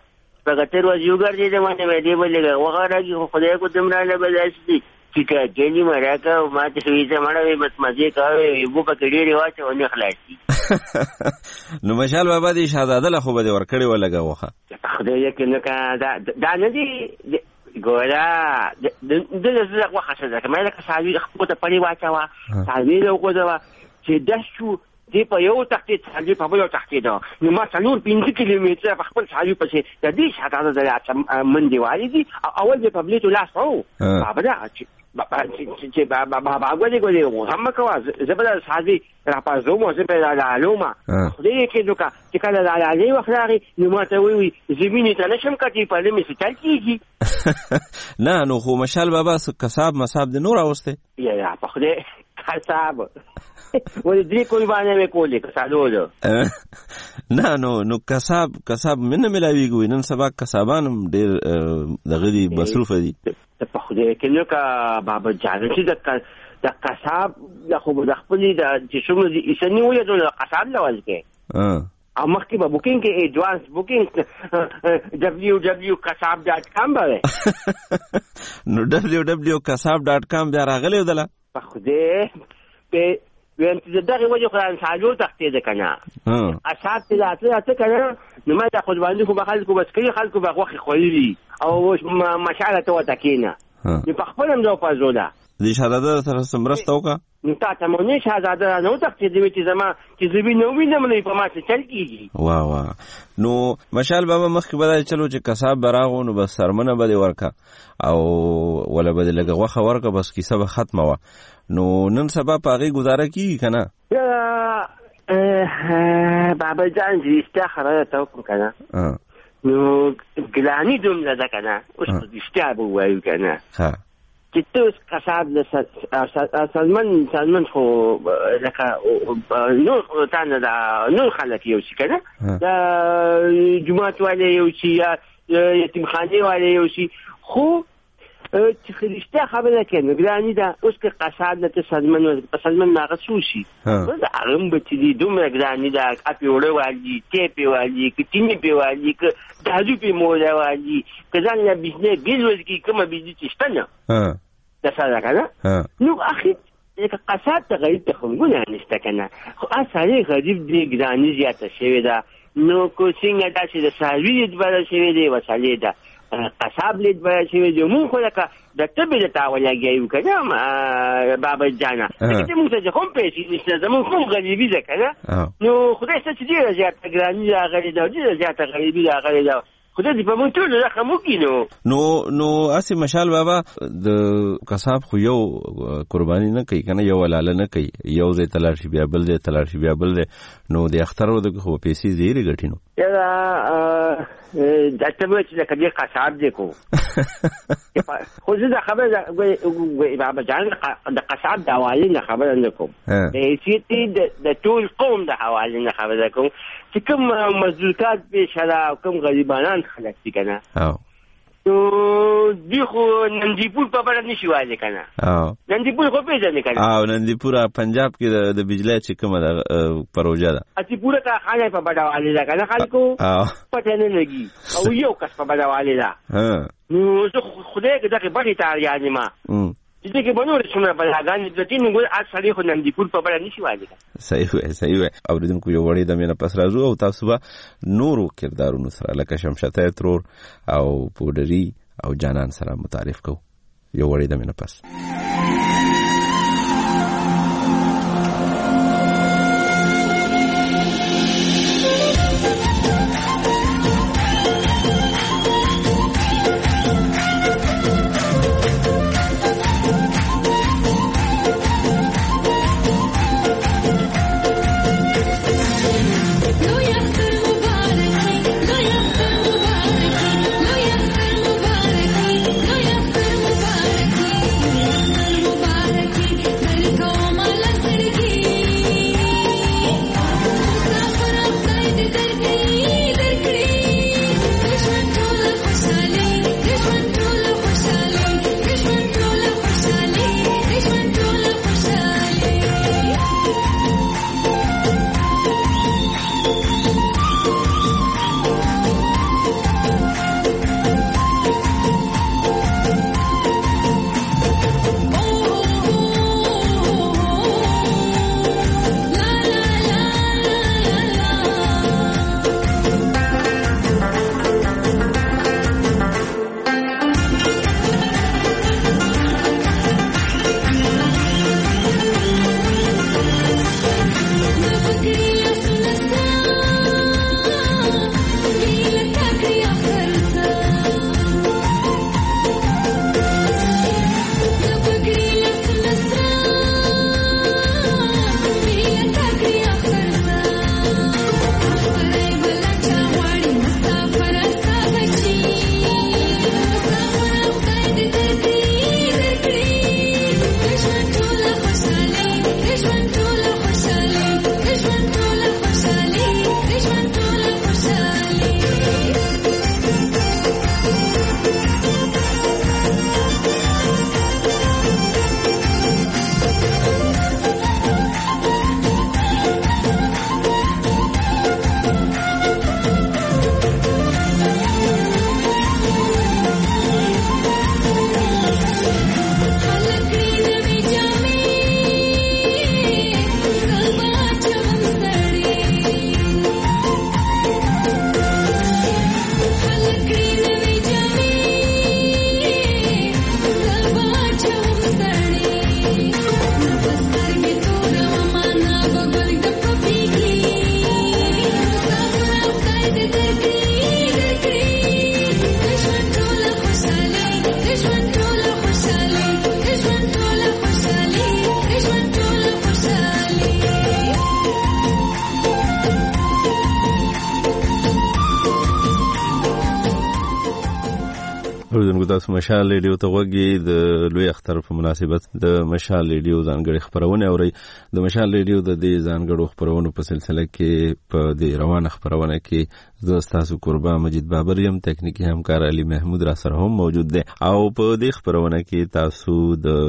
شپږتر ورځې وګرځېدم باندې مې دې به لږه وغړېږي خو خدای کو دومره نه به داسې دي چې ګلي مې راکړه او ما ته ویې ته مړه وې بس مزې کوې اوبه پکې ډېرې واچوه نه خلاصي نو مشال بابا دې شهزاده له خو به دې ورکړې وه لږه غوښه خدای یقین که دا نه دي ګوره دله زه غوښه څه ده که ما لکه څاروي خپلو ته پړې واچوه څاروي له وغورځوه چې دس شو دې په یو تختې څاروي په بله تختې ده نو ما څلور پنځه کیلومتره په خپل څاروي پسې د دې شهزاده د منډې والې دي اول دې په بلیتو لاس وو بابا ده چې بابا ګولې ګولې هم مه کوه زه به د څاروي راپاڅوم او زه به یې رالالوم خدای یې کېدو که چې کله د لالۍ وخت راغی نو ما ته ووایي زه مینې ته نه شم کتلی په نه مې څه چل کېږي نه نو خو مشال بابا کساب مصاب دې نور راوستی یا یا په خدای کساب ولې درې قربانۍ مې کولې کسالولو نه نو نو کساب کساب مې نه میلاویږي نن سبا کسابان هم ډېر دغه دي مصروفه دي په خدای کې نو که بابا جانه چې د کساب د خو د خپلې د چې څومره دي ایسه نیولې نو د کساب له وجې او مخکې به بوکینګ کې ایډوانس بوکینګ ډبلیو ډبلیو کساب ډاټ کام به نو ډبلیو ډبلیو کساب ډاټ کام بیا راغلی ودله په خدای ویم چې دغې وجې خو څلور تختې ده که نه اصحاب چې دا څه څه که نه نو ما دا قرباني خو به خلکو بس کوي خلکو به غوښې خوړلي او مشاله ته ورته کښېنه نو په خپل هم زه وپرځوله دې شهزاده سره څه مرسته وکړه نو تا ته مو نه شهزاده را نه وتښتېدې چې زما چې زه وینه ووینم نو په ما څه چل کېږي واه واه نو مشال بابا مخکې به دا چلو چې کساب به راغو نو بس سرمنه به دې ورکړه او وله به دې لږه غوښه ورکړه بس کیسه به ختمه وه نو نن سبا په هغې ګزاره کېږي که نه بابا جان چې رښتیا خبره ته وکړو که نه نو ګراني دومره ده که نه اوس خو رښتیا به ووایو که نه چې ته اوس کساب سلمن سلمن خو لکه نور تا نه دا نور خلک یو شي که نه د جومات والی یو شي یا یتیمخانې والی یو شي خو چې رښتیا خبره کوي نو ګراني ده اوس که قصاب نه ته سلمن په سلمن نه هغه څه وشي د هغه هم به چې دي دومره ګراني ده اپې وړه والي ټیپ یې والي که چیني پې والي که دهلو پې موله والي که ځان له بجنۍ بېل وځي کومه بجلي چې شته نه درسره که نه نو اخر لکه قصاب ته غریب ته خو ګناه نشته که نه خو سړی غریب دی ګراني زیاته شوې ده نو که څنګه داسې د څاروي لید بله شوې دی وسلې ده قصاب لید بله شوې دی مونږ خو لکه د تبې د تا ولګیا یو که نه بابا جانه لکه مونږ ته چې هم پیسې نشته زمونږ هم غریبي ده که نه نو خدای څه چې ډېره زیاته ګراني راغلې ده ډېره زیاته غریبي راغلې ده خدای دې په مونږ ټولو رحم وکړي نو نو نو هسې مشال بابا د قصاب خو یو قرباني نه کوي که نه یو ولاله نه کوي یو ځای ته لاړ شي بیا بل ځای ته لاړ شي بیا بل ځای نو د اختر ورځو کې خو پیسې ډېرې ګټي نو یاره دا ته به چې لکه دې قصاب دی کو خو زه دا خبره بابا جان د قصاب د حوالې نه خبره نه کوم د حیثیت د ټول قوم د حوالې نه خبره کوم چې کوم مزدورکات پیشه ده او کوم غریبانان خلک دي که نه نو دوی خو نندیپور په بله نشي وایلی که نه نندیپور خو پېژنې که نه او نندیپور پنجاب کې د بجلی چې کومه ده پروژه ده چې پوره کارخانه په بده والې ده که نه خلکو پته نه لګي او یو کس په بده والې ده نو زه خدای که دغې بډې تاریان یم چې دې کې به نورې څومره بلاګانې دي نو ګوره هر سړی خو نندیپور په بله نشي وایلی صحیح وی صحیح وی اورېدونکو یو وړې دمې نه پس راځو او تاسو به نورو کردارونو سره لکه شمشتی ترور او پوډري او جانان سره متعارف کوو یو وړې دمې نه پس Thank you. اوریدونکو تاسو مشال ریډیو ته وګورئ د لوی اختر په مناسبت د مشال ریډیو ځانګړي خبرونه اوري د مشال ریډیو د دې ځانګړو خبرونو په سلسله کې په دې روانه خبرونه کې زه تاسو قربان مجید بابر یم تکنیکی همکار علي محمود را سره هم موجود دی او په دې خبرونه کې تاسو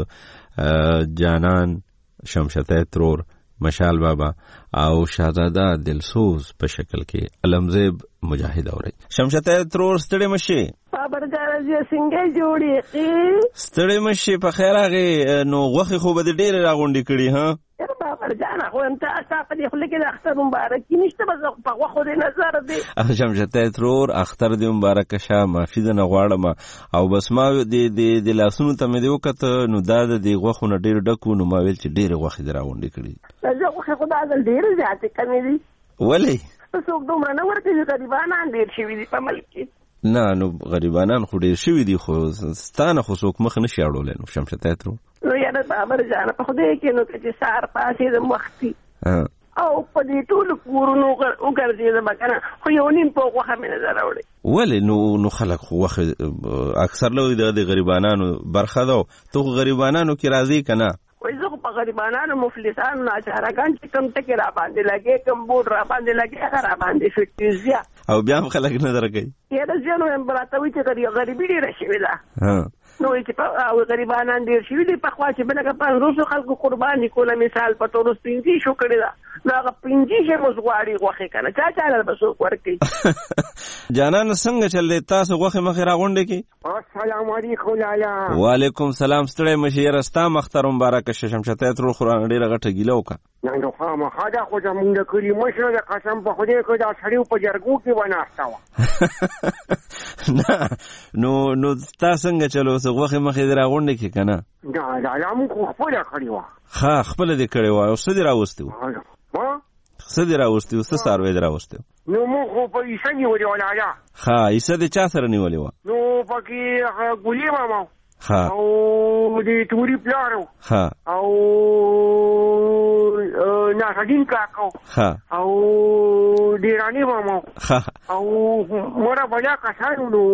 د جانان شمشته ترور مشال بابا او شهزاده دلسوز په شکل کې علمزیب مجاهد اوري شمشته ترور ستړي مشي بابر جان زه څنګه جوړې ستړي مشي په خیر هغه نو غوخي خو به ډېر راغونډي کړي ها بابر جان خو انت تاسو په خپل کې د اختر مبارک نشته بس په غوخو د نظر دی شمشته ترور اختر دې مبارک شه معافي ده نه غواړم او بس ما د د لاسونو ته مې وکړه نو دا د غوخو نه ډېر ډکو نو ما ویل چې ډېر غوخي راغونډي کړي زه خو خدای دې ډېر زیات کمې دي ولی څوک دومره نه ورته چې غریبانان ډېر شوي دي په ملک کې نه نو غریبانان خو ډېر شوي دي خو ستانه خو څوک مخ نشي اړولی نو شمشته ترور نو یاره بابر جانه په خدای کې نو چې سهار پاسېدم وختي او په دې ټولو کورونو وګرځېدم که نه خو یو نیم په غوښه مې نظر راوړی ولې نو نو خلک خو غوښې اکثر لوی د غریبانانو برخه ده ته خو غریبانانو کې راځي که نه وای زه خو په غریبانانو مفلسانو ناچارهګان چې کوم ټکې را باندې لګې کوم بوډ را باندې لګې هغه را باندې فټیزیا او بیا هم خلک نه درکوي یاره زه نو یم راته وایي چې غریبي ډېره شوې ده نو وایي چې غریبانان ډېر شوي دي پخوا چې به لکه پنځوسو خلکو قرباني کوله مثال په توروس پنځه شو کړې ده نو هغه پنځه شی مو غواړي غوښې که نه چا چاله به څوک ورکوي جانان څنګه چل دی تاسو غوښې مخې راغونډې کړي السلام علیکم لالا وعلیکم سلام ستړی مشي یاره ستا مختر مبارکه شه شمشته ترور خو رانه ډېره غټه ګیله وکړه نه نو خامخا دا خو زمونږ د کلي مشره د قسم په خدای که دا سړی په جرګو کې به ناسته وه نه نو نو ستا څنګه چلو اوس غوښې مخې دې راغونډې کړې که نه نه لالا مونږ خو خپله کړې وه ښه خپله دې کړې وه او څه دې راوستي وو څه دې راوستي وو څه څاروی دې راوستي وو نو مونږ خو په عیسه نیولې وه لالا ښه عیسه دې چا سره نیولې وه نو پکې ګلي ماما ها او د توري پلارو ها او ناصرین کاکو ها او ډیرانی ماما ها او مورا بلا کسانو نو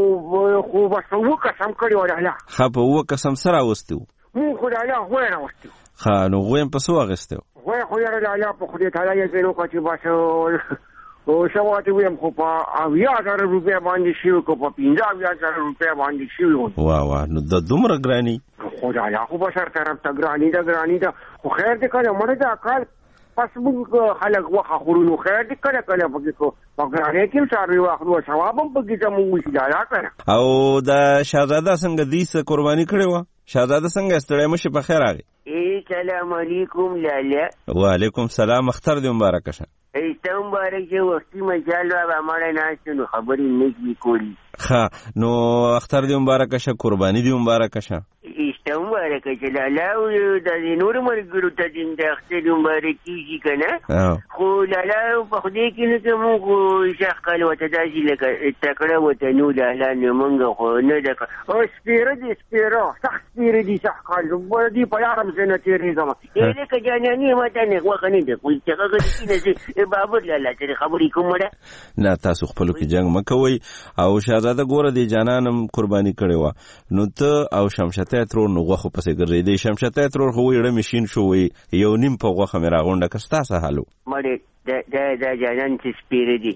خو بس وو قسم کړی ولاله ها په وو قسم سره واستو مو خدای غوړ نه واستو ها نو غویم په سو اغستو غوړ خو یاره لاله په خدای تعالی یې نو کوي بس او شواته ویم خو په اویا زره روپیا باندې شو کو په پنځه اویا زره روپیا باندې شو وا وا نو د دومره ګرانی خدای خو به سر طرف ته ګرانی دا ګرانی دا خو خیر دې کړه مړه دا کال پس موږ خلک وخه خورونو خیر دې کړه کړه پکې کو په ګرانی کې ساري واخلو ثواب هم پکې ته موږ شي کړه او دا شهزاده څنګه دیسه قرباني کړې و شهزاده څنګه ستړی مشه په خیر راغی السلام علیکم لاله وعلیکم سلام اختر دې مبارک شه ایسته مبارک شه وختي مجال بابا مړه ناشته نو خبرې نشي کولی ښه نو اختر دې مبارک شه قرباني دې مبارک شه ایسته مبارک شه لاله او د نور مرګرو ته دې د اختر مبارک کیږي که نه خو لاله په خدای کې نه که مونږ شیخ کال ورته داسې لکه تکړه ورته نو لاله نو مونږ خو نه ده او سپېره دې سپېره سخت سپېره دي شیخ کال دې په یارم زه نه تېرېږم ای لکه جاناني ماته نه غوښه نه ده خو چې هغه دې نه بابر لاله چې خبرې کوم مړه نه تاسو خپلو کې جنګ مه کوئ او شهزاده ګوره دې جانانم قرباني کړې وه نو ته او شمشته ترور نو غوښو پسې ګرځېدې شمشته ترور خو وایي ړمې شین شو وایي یو نیم په غوښه مې راغونډه که ستا څه حال و مړې دا دا جانان چې سپېره دي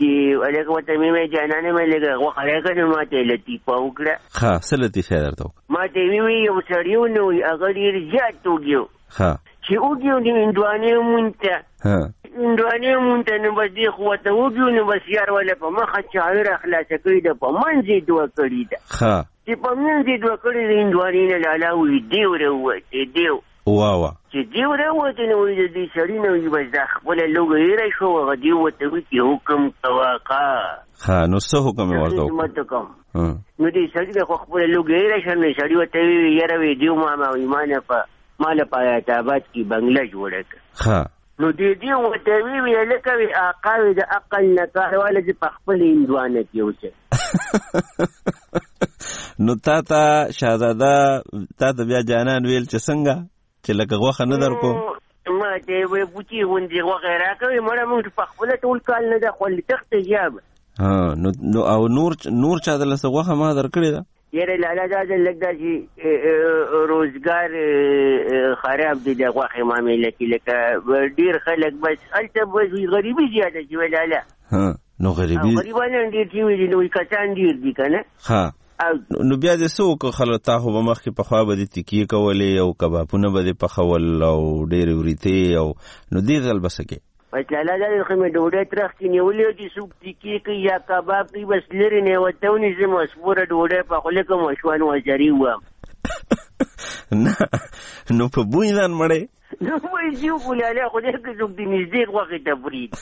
چې لکه ورته مې مې جانانې مې لږه غوښه راکړه نو ما ته یې لطیفه وکړه ښه څه لطیفه یې درته وکړه ما ته یې وویل یو سړی و نو هغه ډېر زیات وږي و ښه چې وږي و نو هندوانې مونږ ته هندوانې مونږ ته نو بس دې خو ورته وږي نو بس یار والا په مخه چاړه را خلاصه کړې ده په منځ یې دوه کړې ده چې په منځ یې دوه کړې ده هندوانې نه لالا وایي دیو راووتې دیو وا وا چې دیو راووتې نو وایي د دې سړي نه وایي بس دا خپله لوږه ایره شو هغه دیو ورته وایي چې حکم کوه ښه نو څه حکم یې ورته وکړ نو دې سړي ته خو خپله لوږه ایره شوه نو سړي ورته وایي یاره وایي دیو ماما وایي ما نه په ما له په حیات آباد کې بنګله جوړه کړه نو دې دې ورته ویې لکه وي آقا وي د عقل نه کار واله چې په خپل هندوانه کې اوسه نو تا ته شهزاده تا ته بیا جانان ویل چې څنګه چې لکه غوښه نه درکو ما ته وایي بوټي غوندې غوښه یې راکوي مړه موږ په خپله ټول کال نه ده خو تخته ژابه ها نو او نور نور چا د لسه غوخه ما درکړې ده یره لاله دا د لګ دا چې روزګار خراب دي د غوخه معاملې کې لکه ډیر خلک بس الته به غریبي زیاده شي ولاله ها نو غریبي غریبان ډیر چې وي نو کسان ډیر دي کنه ها نو بیا د سو کو خلک تا خو مخ کې په خوا به د تکی کولې او کبابونه به د پخول او ډیر وريته او نو دې ځل بسکه پس لاله دا خو مې ډوډۍ ترختی نیولې دي سوق تکی کې یا کباب کې بس لري نه وته ونی زم مشبوره ډوډۍ په خله کوم شوان وجري و نه نو په بوی ځان مړې نو وایي چې ولاله خو دې کې څوک دې نږدې وخت ته برید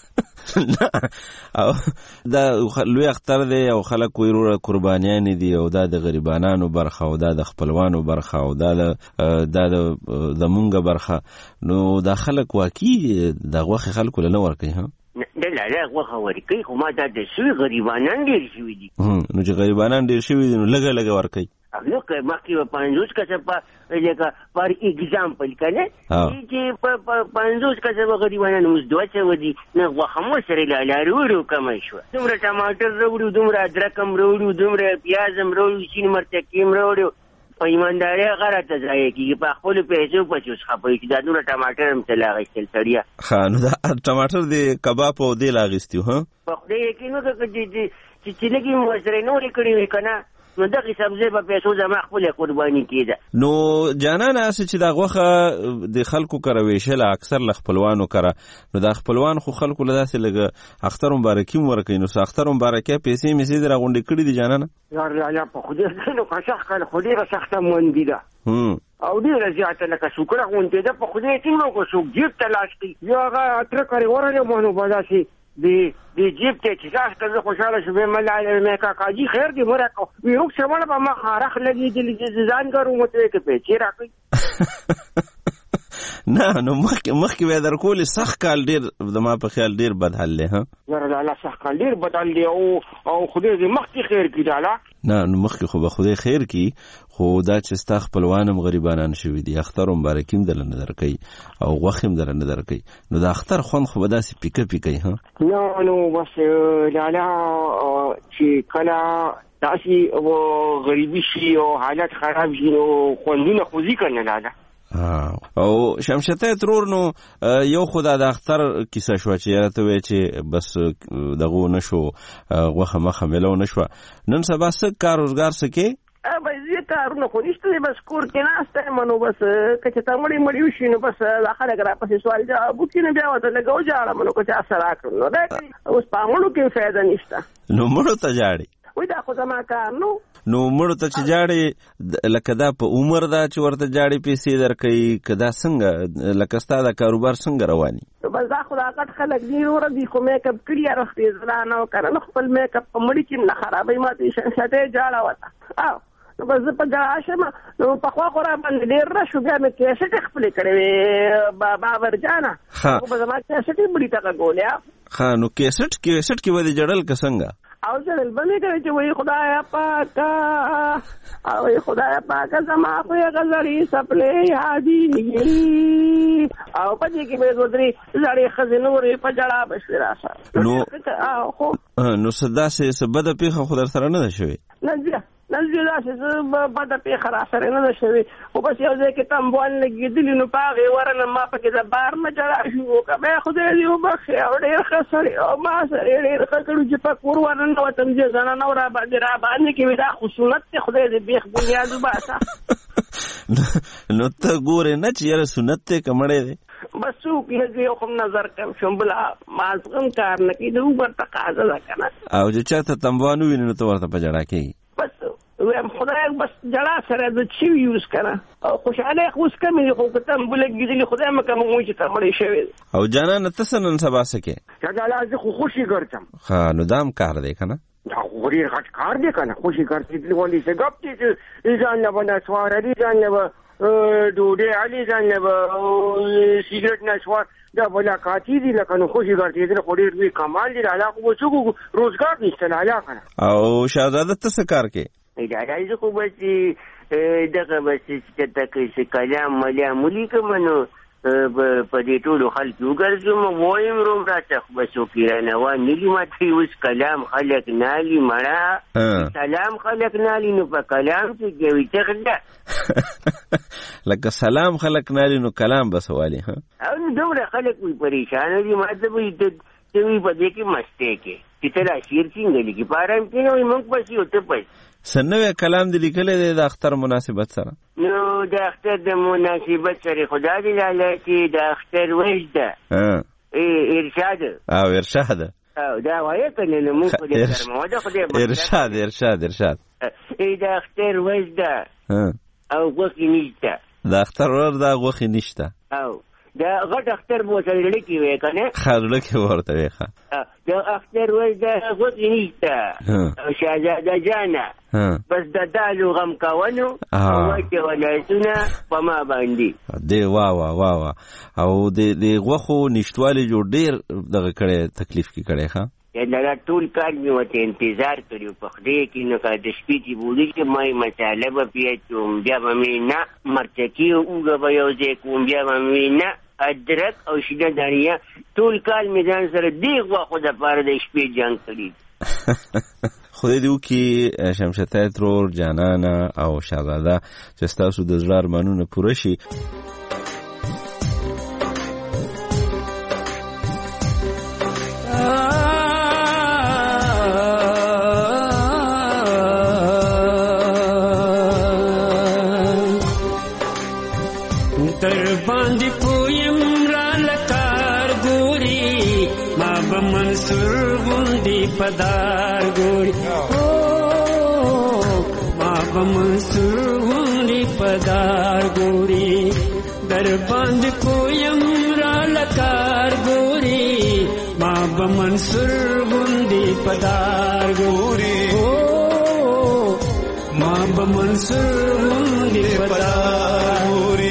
او دا لوی اختر دی او خلک ویرو قربانیان دي او دا د غریبانو برخه او دا د خپلوانو برخه او دا د د زمونږ برخه نو دا خلک واقعي د غوخه خلکو له نور کوي ها د لاله غوخه ورکی خو ما دا د سوی غریبانان ډیر شوی دي نو چې غریبانان ډیر شوی دي نو لګه لګه ورکی نو که مخکې په پنځوس کسه په لکه پر اگزامپل کنه چې په پنځوس کسه په غریبانو اوس دوه سوه دي نه غوښه مو سره لاله وروړو کمه شوه دومره ټماټر راوړو دومره ادرک هم راوړو دومره پیاز هم راوړو چین مرچکي هم راوړو په ایمانداري هغه راته ضایع کېږي په خپلو پیسو پسې اوس خپوي چې دا دومره ټماټر هم ترې اخیستل سړیه ښه نو دا ټماټر د کباب او دې اخیستي ها په خدای یقین وکړه چې لږ یې مو سره نورې کړې وي که نه نو دغه سبزی په پیسو زما خپل قرباني کېده نو جانان اسه چې دا غوخه د خلکو کره ویشل اکثر ل خپلوانو کره نو دا خپلوان خو خلکو له داسې لګ اختر مبارکي ورکې نو اختر مبارکي پیسې مې سي درغونډې کړې دي جانان یار لا په خدای نو قشخ کله خو ډیره سخته مونږ دي او ډیره زیاته لکه شکر غونډې ده په خدای کې نو کو څوک جیب تلاش کوي یا هغه اتر کوي ورله مونږ بداسي دی دی جیب ته چې ځاش کله خوشاله شوم مله مې کا کاجی خیر دی مرکو یو څه په ما خارخ لګی دي ځان ګرو مته کې پیچې راکې نه نو مخکې مخکې وې درکول سخت کال ډیر د ما په خیال ډیر بد حل له ها نه لا سخت کال ډیر بد حل او او خدای دې مخکې خیر کړي دالا نه نو مخکې خو به خدای خیر کړي خو دا چې ستا خپلوانم غریبانان شوي دي اختر مبارکیم دل نه درکوي او غوښم دل نه درکوي نو د اختر خوند خو به داسې پیکه پیکه ها نو نو بس لالا چې کله داسې غریبي شي او حالت خراب شي نو خوندونه خو ځي که نه لالا او شمشته ترور نو یو خدا د اختر کیسه شو چې یاره ته وی چې بس دغه نشو غوخه مخه ملو نشو نن سبا څه کار روزګار سکه بس زه کارونه خو نشته بس کور کې ناسته منو بس کچې تا مړی مړی وشي نو بس خلک را پسې سوال جواب وکړي نو بیا ورته لګو جاړه منو که چا سره کړو نو دا اوس په مړو کې فایده نشته نو مړو ته جاړي وای دا خو زما کار نو نو مړو ته چې جاړي لکه دا په عمر دا چې ورته جاړي پیسې درکوي که دا څنګه لکه ستا دا کاروبار څنګه رواني بس دا خو دا غټ خلک دي وره دي خو میک اپ کړي رختې زلانه وکړه نو خپل میک اپ په مړي کې نه خرابوي ماته شنشته جاړه وته او نو بس زه په جړا شم نو پخوا خو را باندې ډېر راشو بیا مې کیسټ خپلې کړې وې بابر جانه خو به زما کیسټ یې مړي ته غږولې ښه نو کیسټ کیسټ کې به دې جړل که څنګه او جړل به مې کوي چې وایي خدایه پاکه او وایي خدایه پاکه زما خو یې غزړې څپلې یادېږي او په دې کې مې دوه درې زړې ښځې نورې په جړا به شوې راسه نو خو نو څه داسې څه بده پېښه خو در سره نه ده شوې نه نن زه داسې زه بده پېښه را سره نه ده شوې خو بس یو ځای کې تمبوال لګېدلي نو په هغې ورنه ما پکې د بار نه جړا شو که بیا خدای دې وبخښي او ډېر ښه سړی او ما سره یې ډېر ښه کړو چې په کور ورننوتم چې زنانه را باندې را باندې کوي دا خو سنت دی خدای دې بیخ بنیاد وباسه نو ته ګورې نه چې یاره سنت دی که مړی دی بس څوک یې یو خو نظر کم شم بله مازغم کار نه کوي د اوبر تقاضه ده که نه او چې چاته تمبوان وویني نو ته ورته په جړا کېږي بس ویم خدای بس جړا سره د چی یوز کنه او خوشاله خو اوس کمې خو که ته مو لګېدلي خدای مه کوم وایي چې ته مړی شوی دی او جانانه ته څه نن سبا څه کې جالا زه خو خوشي ګرځم ښه نو دا هم کار دی که نه دا خو ډېر غټ کار دی که نه خوشي ګرځېدل ولې څه ګپ دی چې ځان نه به نسوار علي ځان نه به ډوډۍ علي ځان نه به سګرټ نسوار دا ملاقاتي دي لکه نو خوشي ګرځېدل خو ډېر لوی کمال دی لالا خو به څوک روزګار نشته لالا که نه او شهزاده ته څه کار کې دا زه خو بس دغه بس چې ته کوي چې کلام ملام ولیکم نو په دې ټولو خلکو وګرځم وایم روم راته خو به څوک یې رانه نلي ماته اوس کلام خلک نالي مړه سلام خلک نالي نو په کلام کې کوي تغله لکه سلام خلک نالي نو کلام به سوالي ها او نو دومره خلک وي پریشانه دي ما ته وایي ته وایي په دې کې مستې کې چې ته دا شعر څنګه لیکي په ارام کې نه وایي موږ پسې او ته پسې څه نوی کلام دې لیکلی دی د اختر مناسبت سره نو د اختر د مناسبت سره خدا دې لاله چې د اختر ویش ده ارشاد او ارشاد او دا وایه که نه نو موږ په دې سره موده خدای ارشاد ارشاد ارشاد د اختر ویش ده او غوښې نشته د اختر ور دا غوښې نشته او دا غټ اختر مو ورته زړه کې وی که نه زړه کې ورته وی ښه د اختر ورځ د غوښې نشته شهزاده جانه بس د دالو غم کولو او وچې ولایتونه په ما باندې دی وا وا وا وا او د غوښو نشتوالي جوړ ډېر دغه کړی تکلیف کې کړی ښه دا ټول کار مې ورته انتظار کړی په خدای کې نو که د شپې چې بولي چې ما یې مساله به بیا چوم بیا به مې نه مرچکي اوږه به یو ځای کوم بیا به مې نه ادرک او شیده دانیه ټول کال مې ځان سره دې غوښو دپاره د شپې جنګ کړي خدای دې وکړي شمشتای ترور جانانه او شهزاده چې ستاسو د زړه ارمانونه پوره شي پدار ګوري او ما به منصور غوندي پدار ګوري در باندې کویم را لکار ګوري ما به منصور غوندي پدار ګوري او ما به منصور غوندي پدار ګوري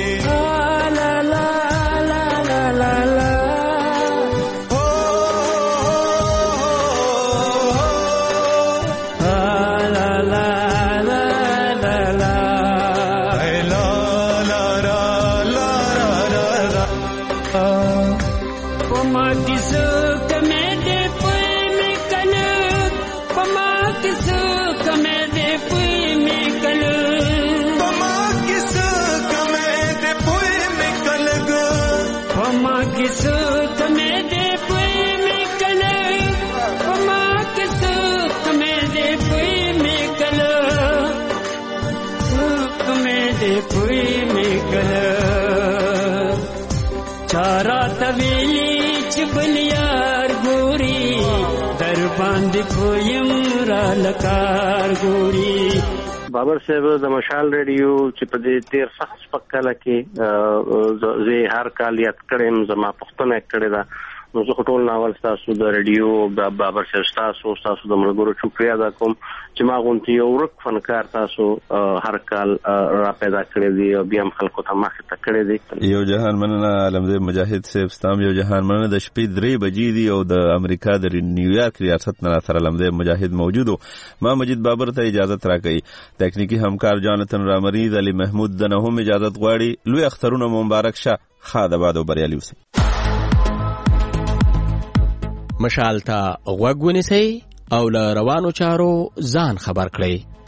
چارا طویلی چبلیار ګوري در باندې کویم را لکار ګوري بابر صاحب د مشال ریډیو چې په دې تیر سخت سپک کله کې زه هر کال یاد کړم زما پښتنه کړې ده نو زه ټول ناول تاسو د ریډیو د بابر صاحب تاسو تاسو د مرګورو شکریا ادا کوم چې ما غونتی یو ورک فنکار تاسو هر کال را پیدا کړی دی او بیا هم خلکو ته مخه ته کړی دی یو جهان مننه علمدې مجاهد صاحب ستام یو جهان مننه د شپې درې بجې دی او د امریکا د نیویارک ریاست نه سره علمدې مجاهد موجودو ما مجید بابر ته اجازه راکړي تکنیکی همکار جانتن رامریز علي محمود د نه هم اجازه غواړي لوی اخترونه مبارک شه خاده باد او بریالي اوسئ مشال ته غوږ ونیسئ او له روانو چارو ځان خبر کړئ.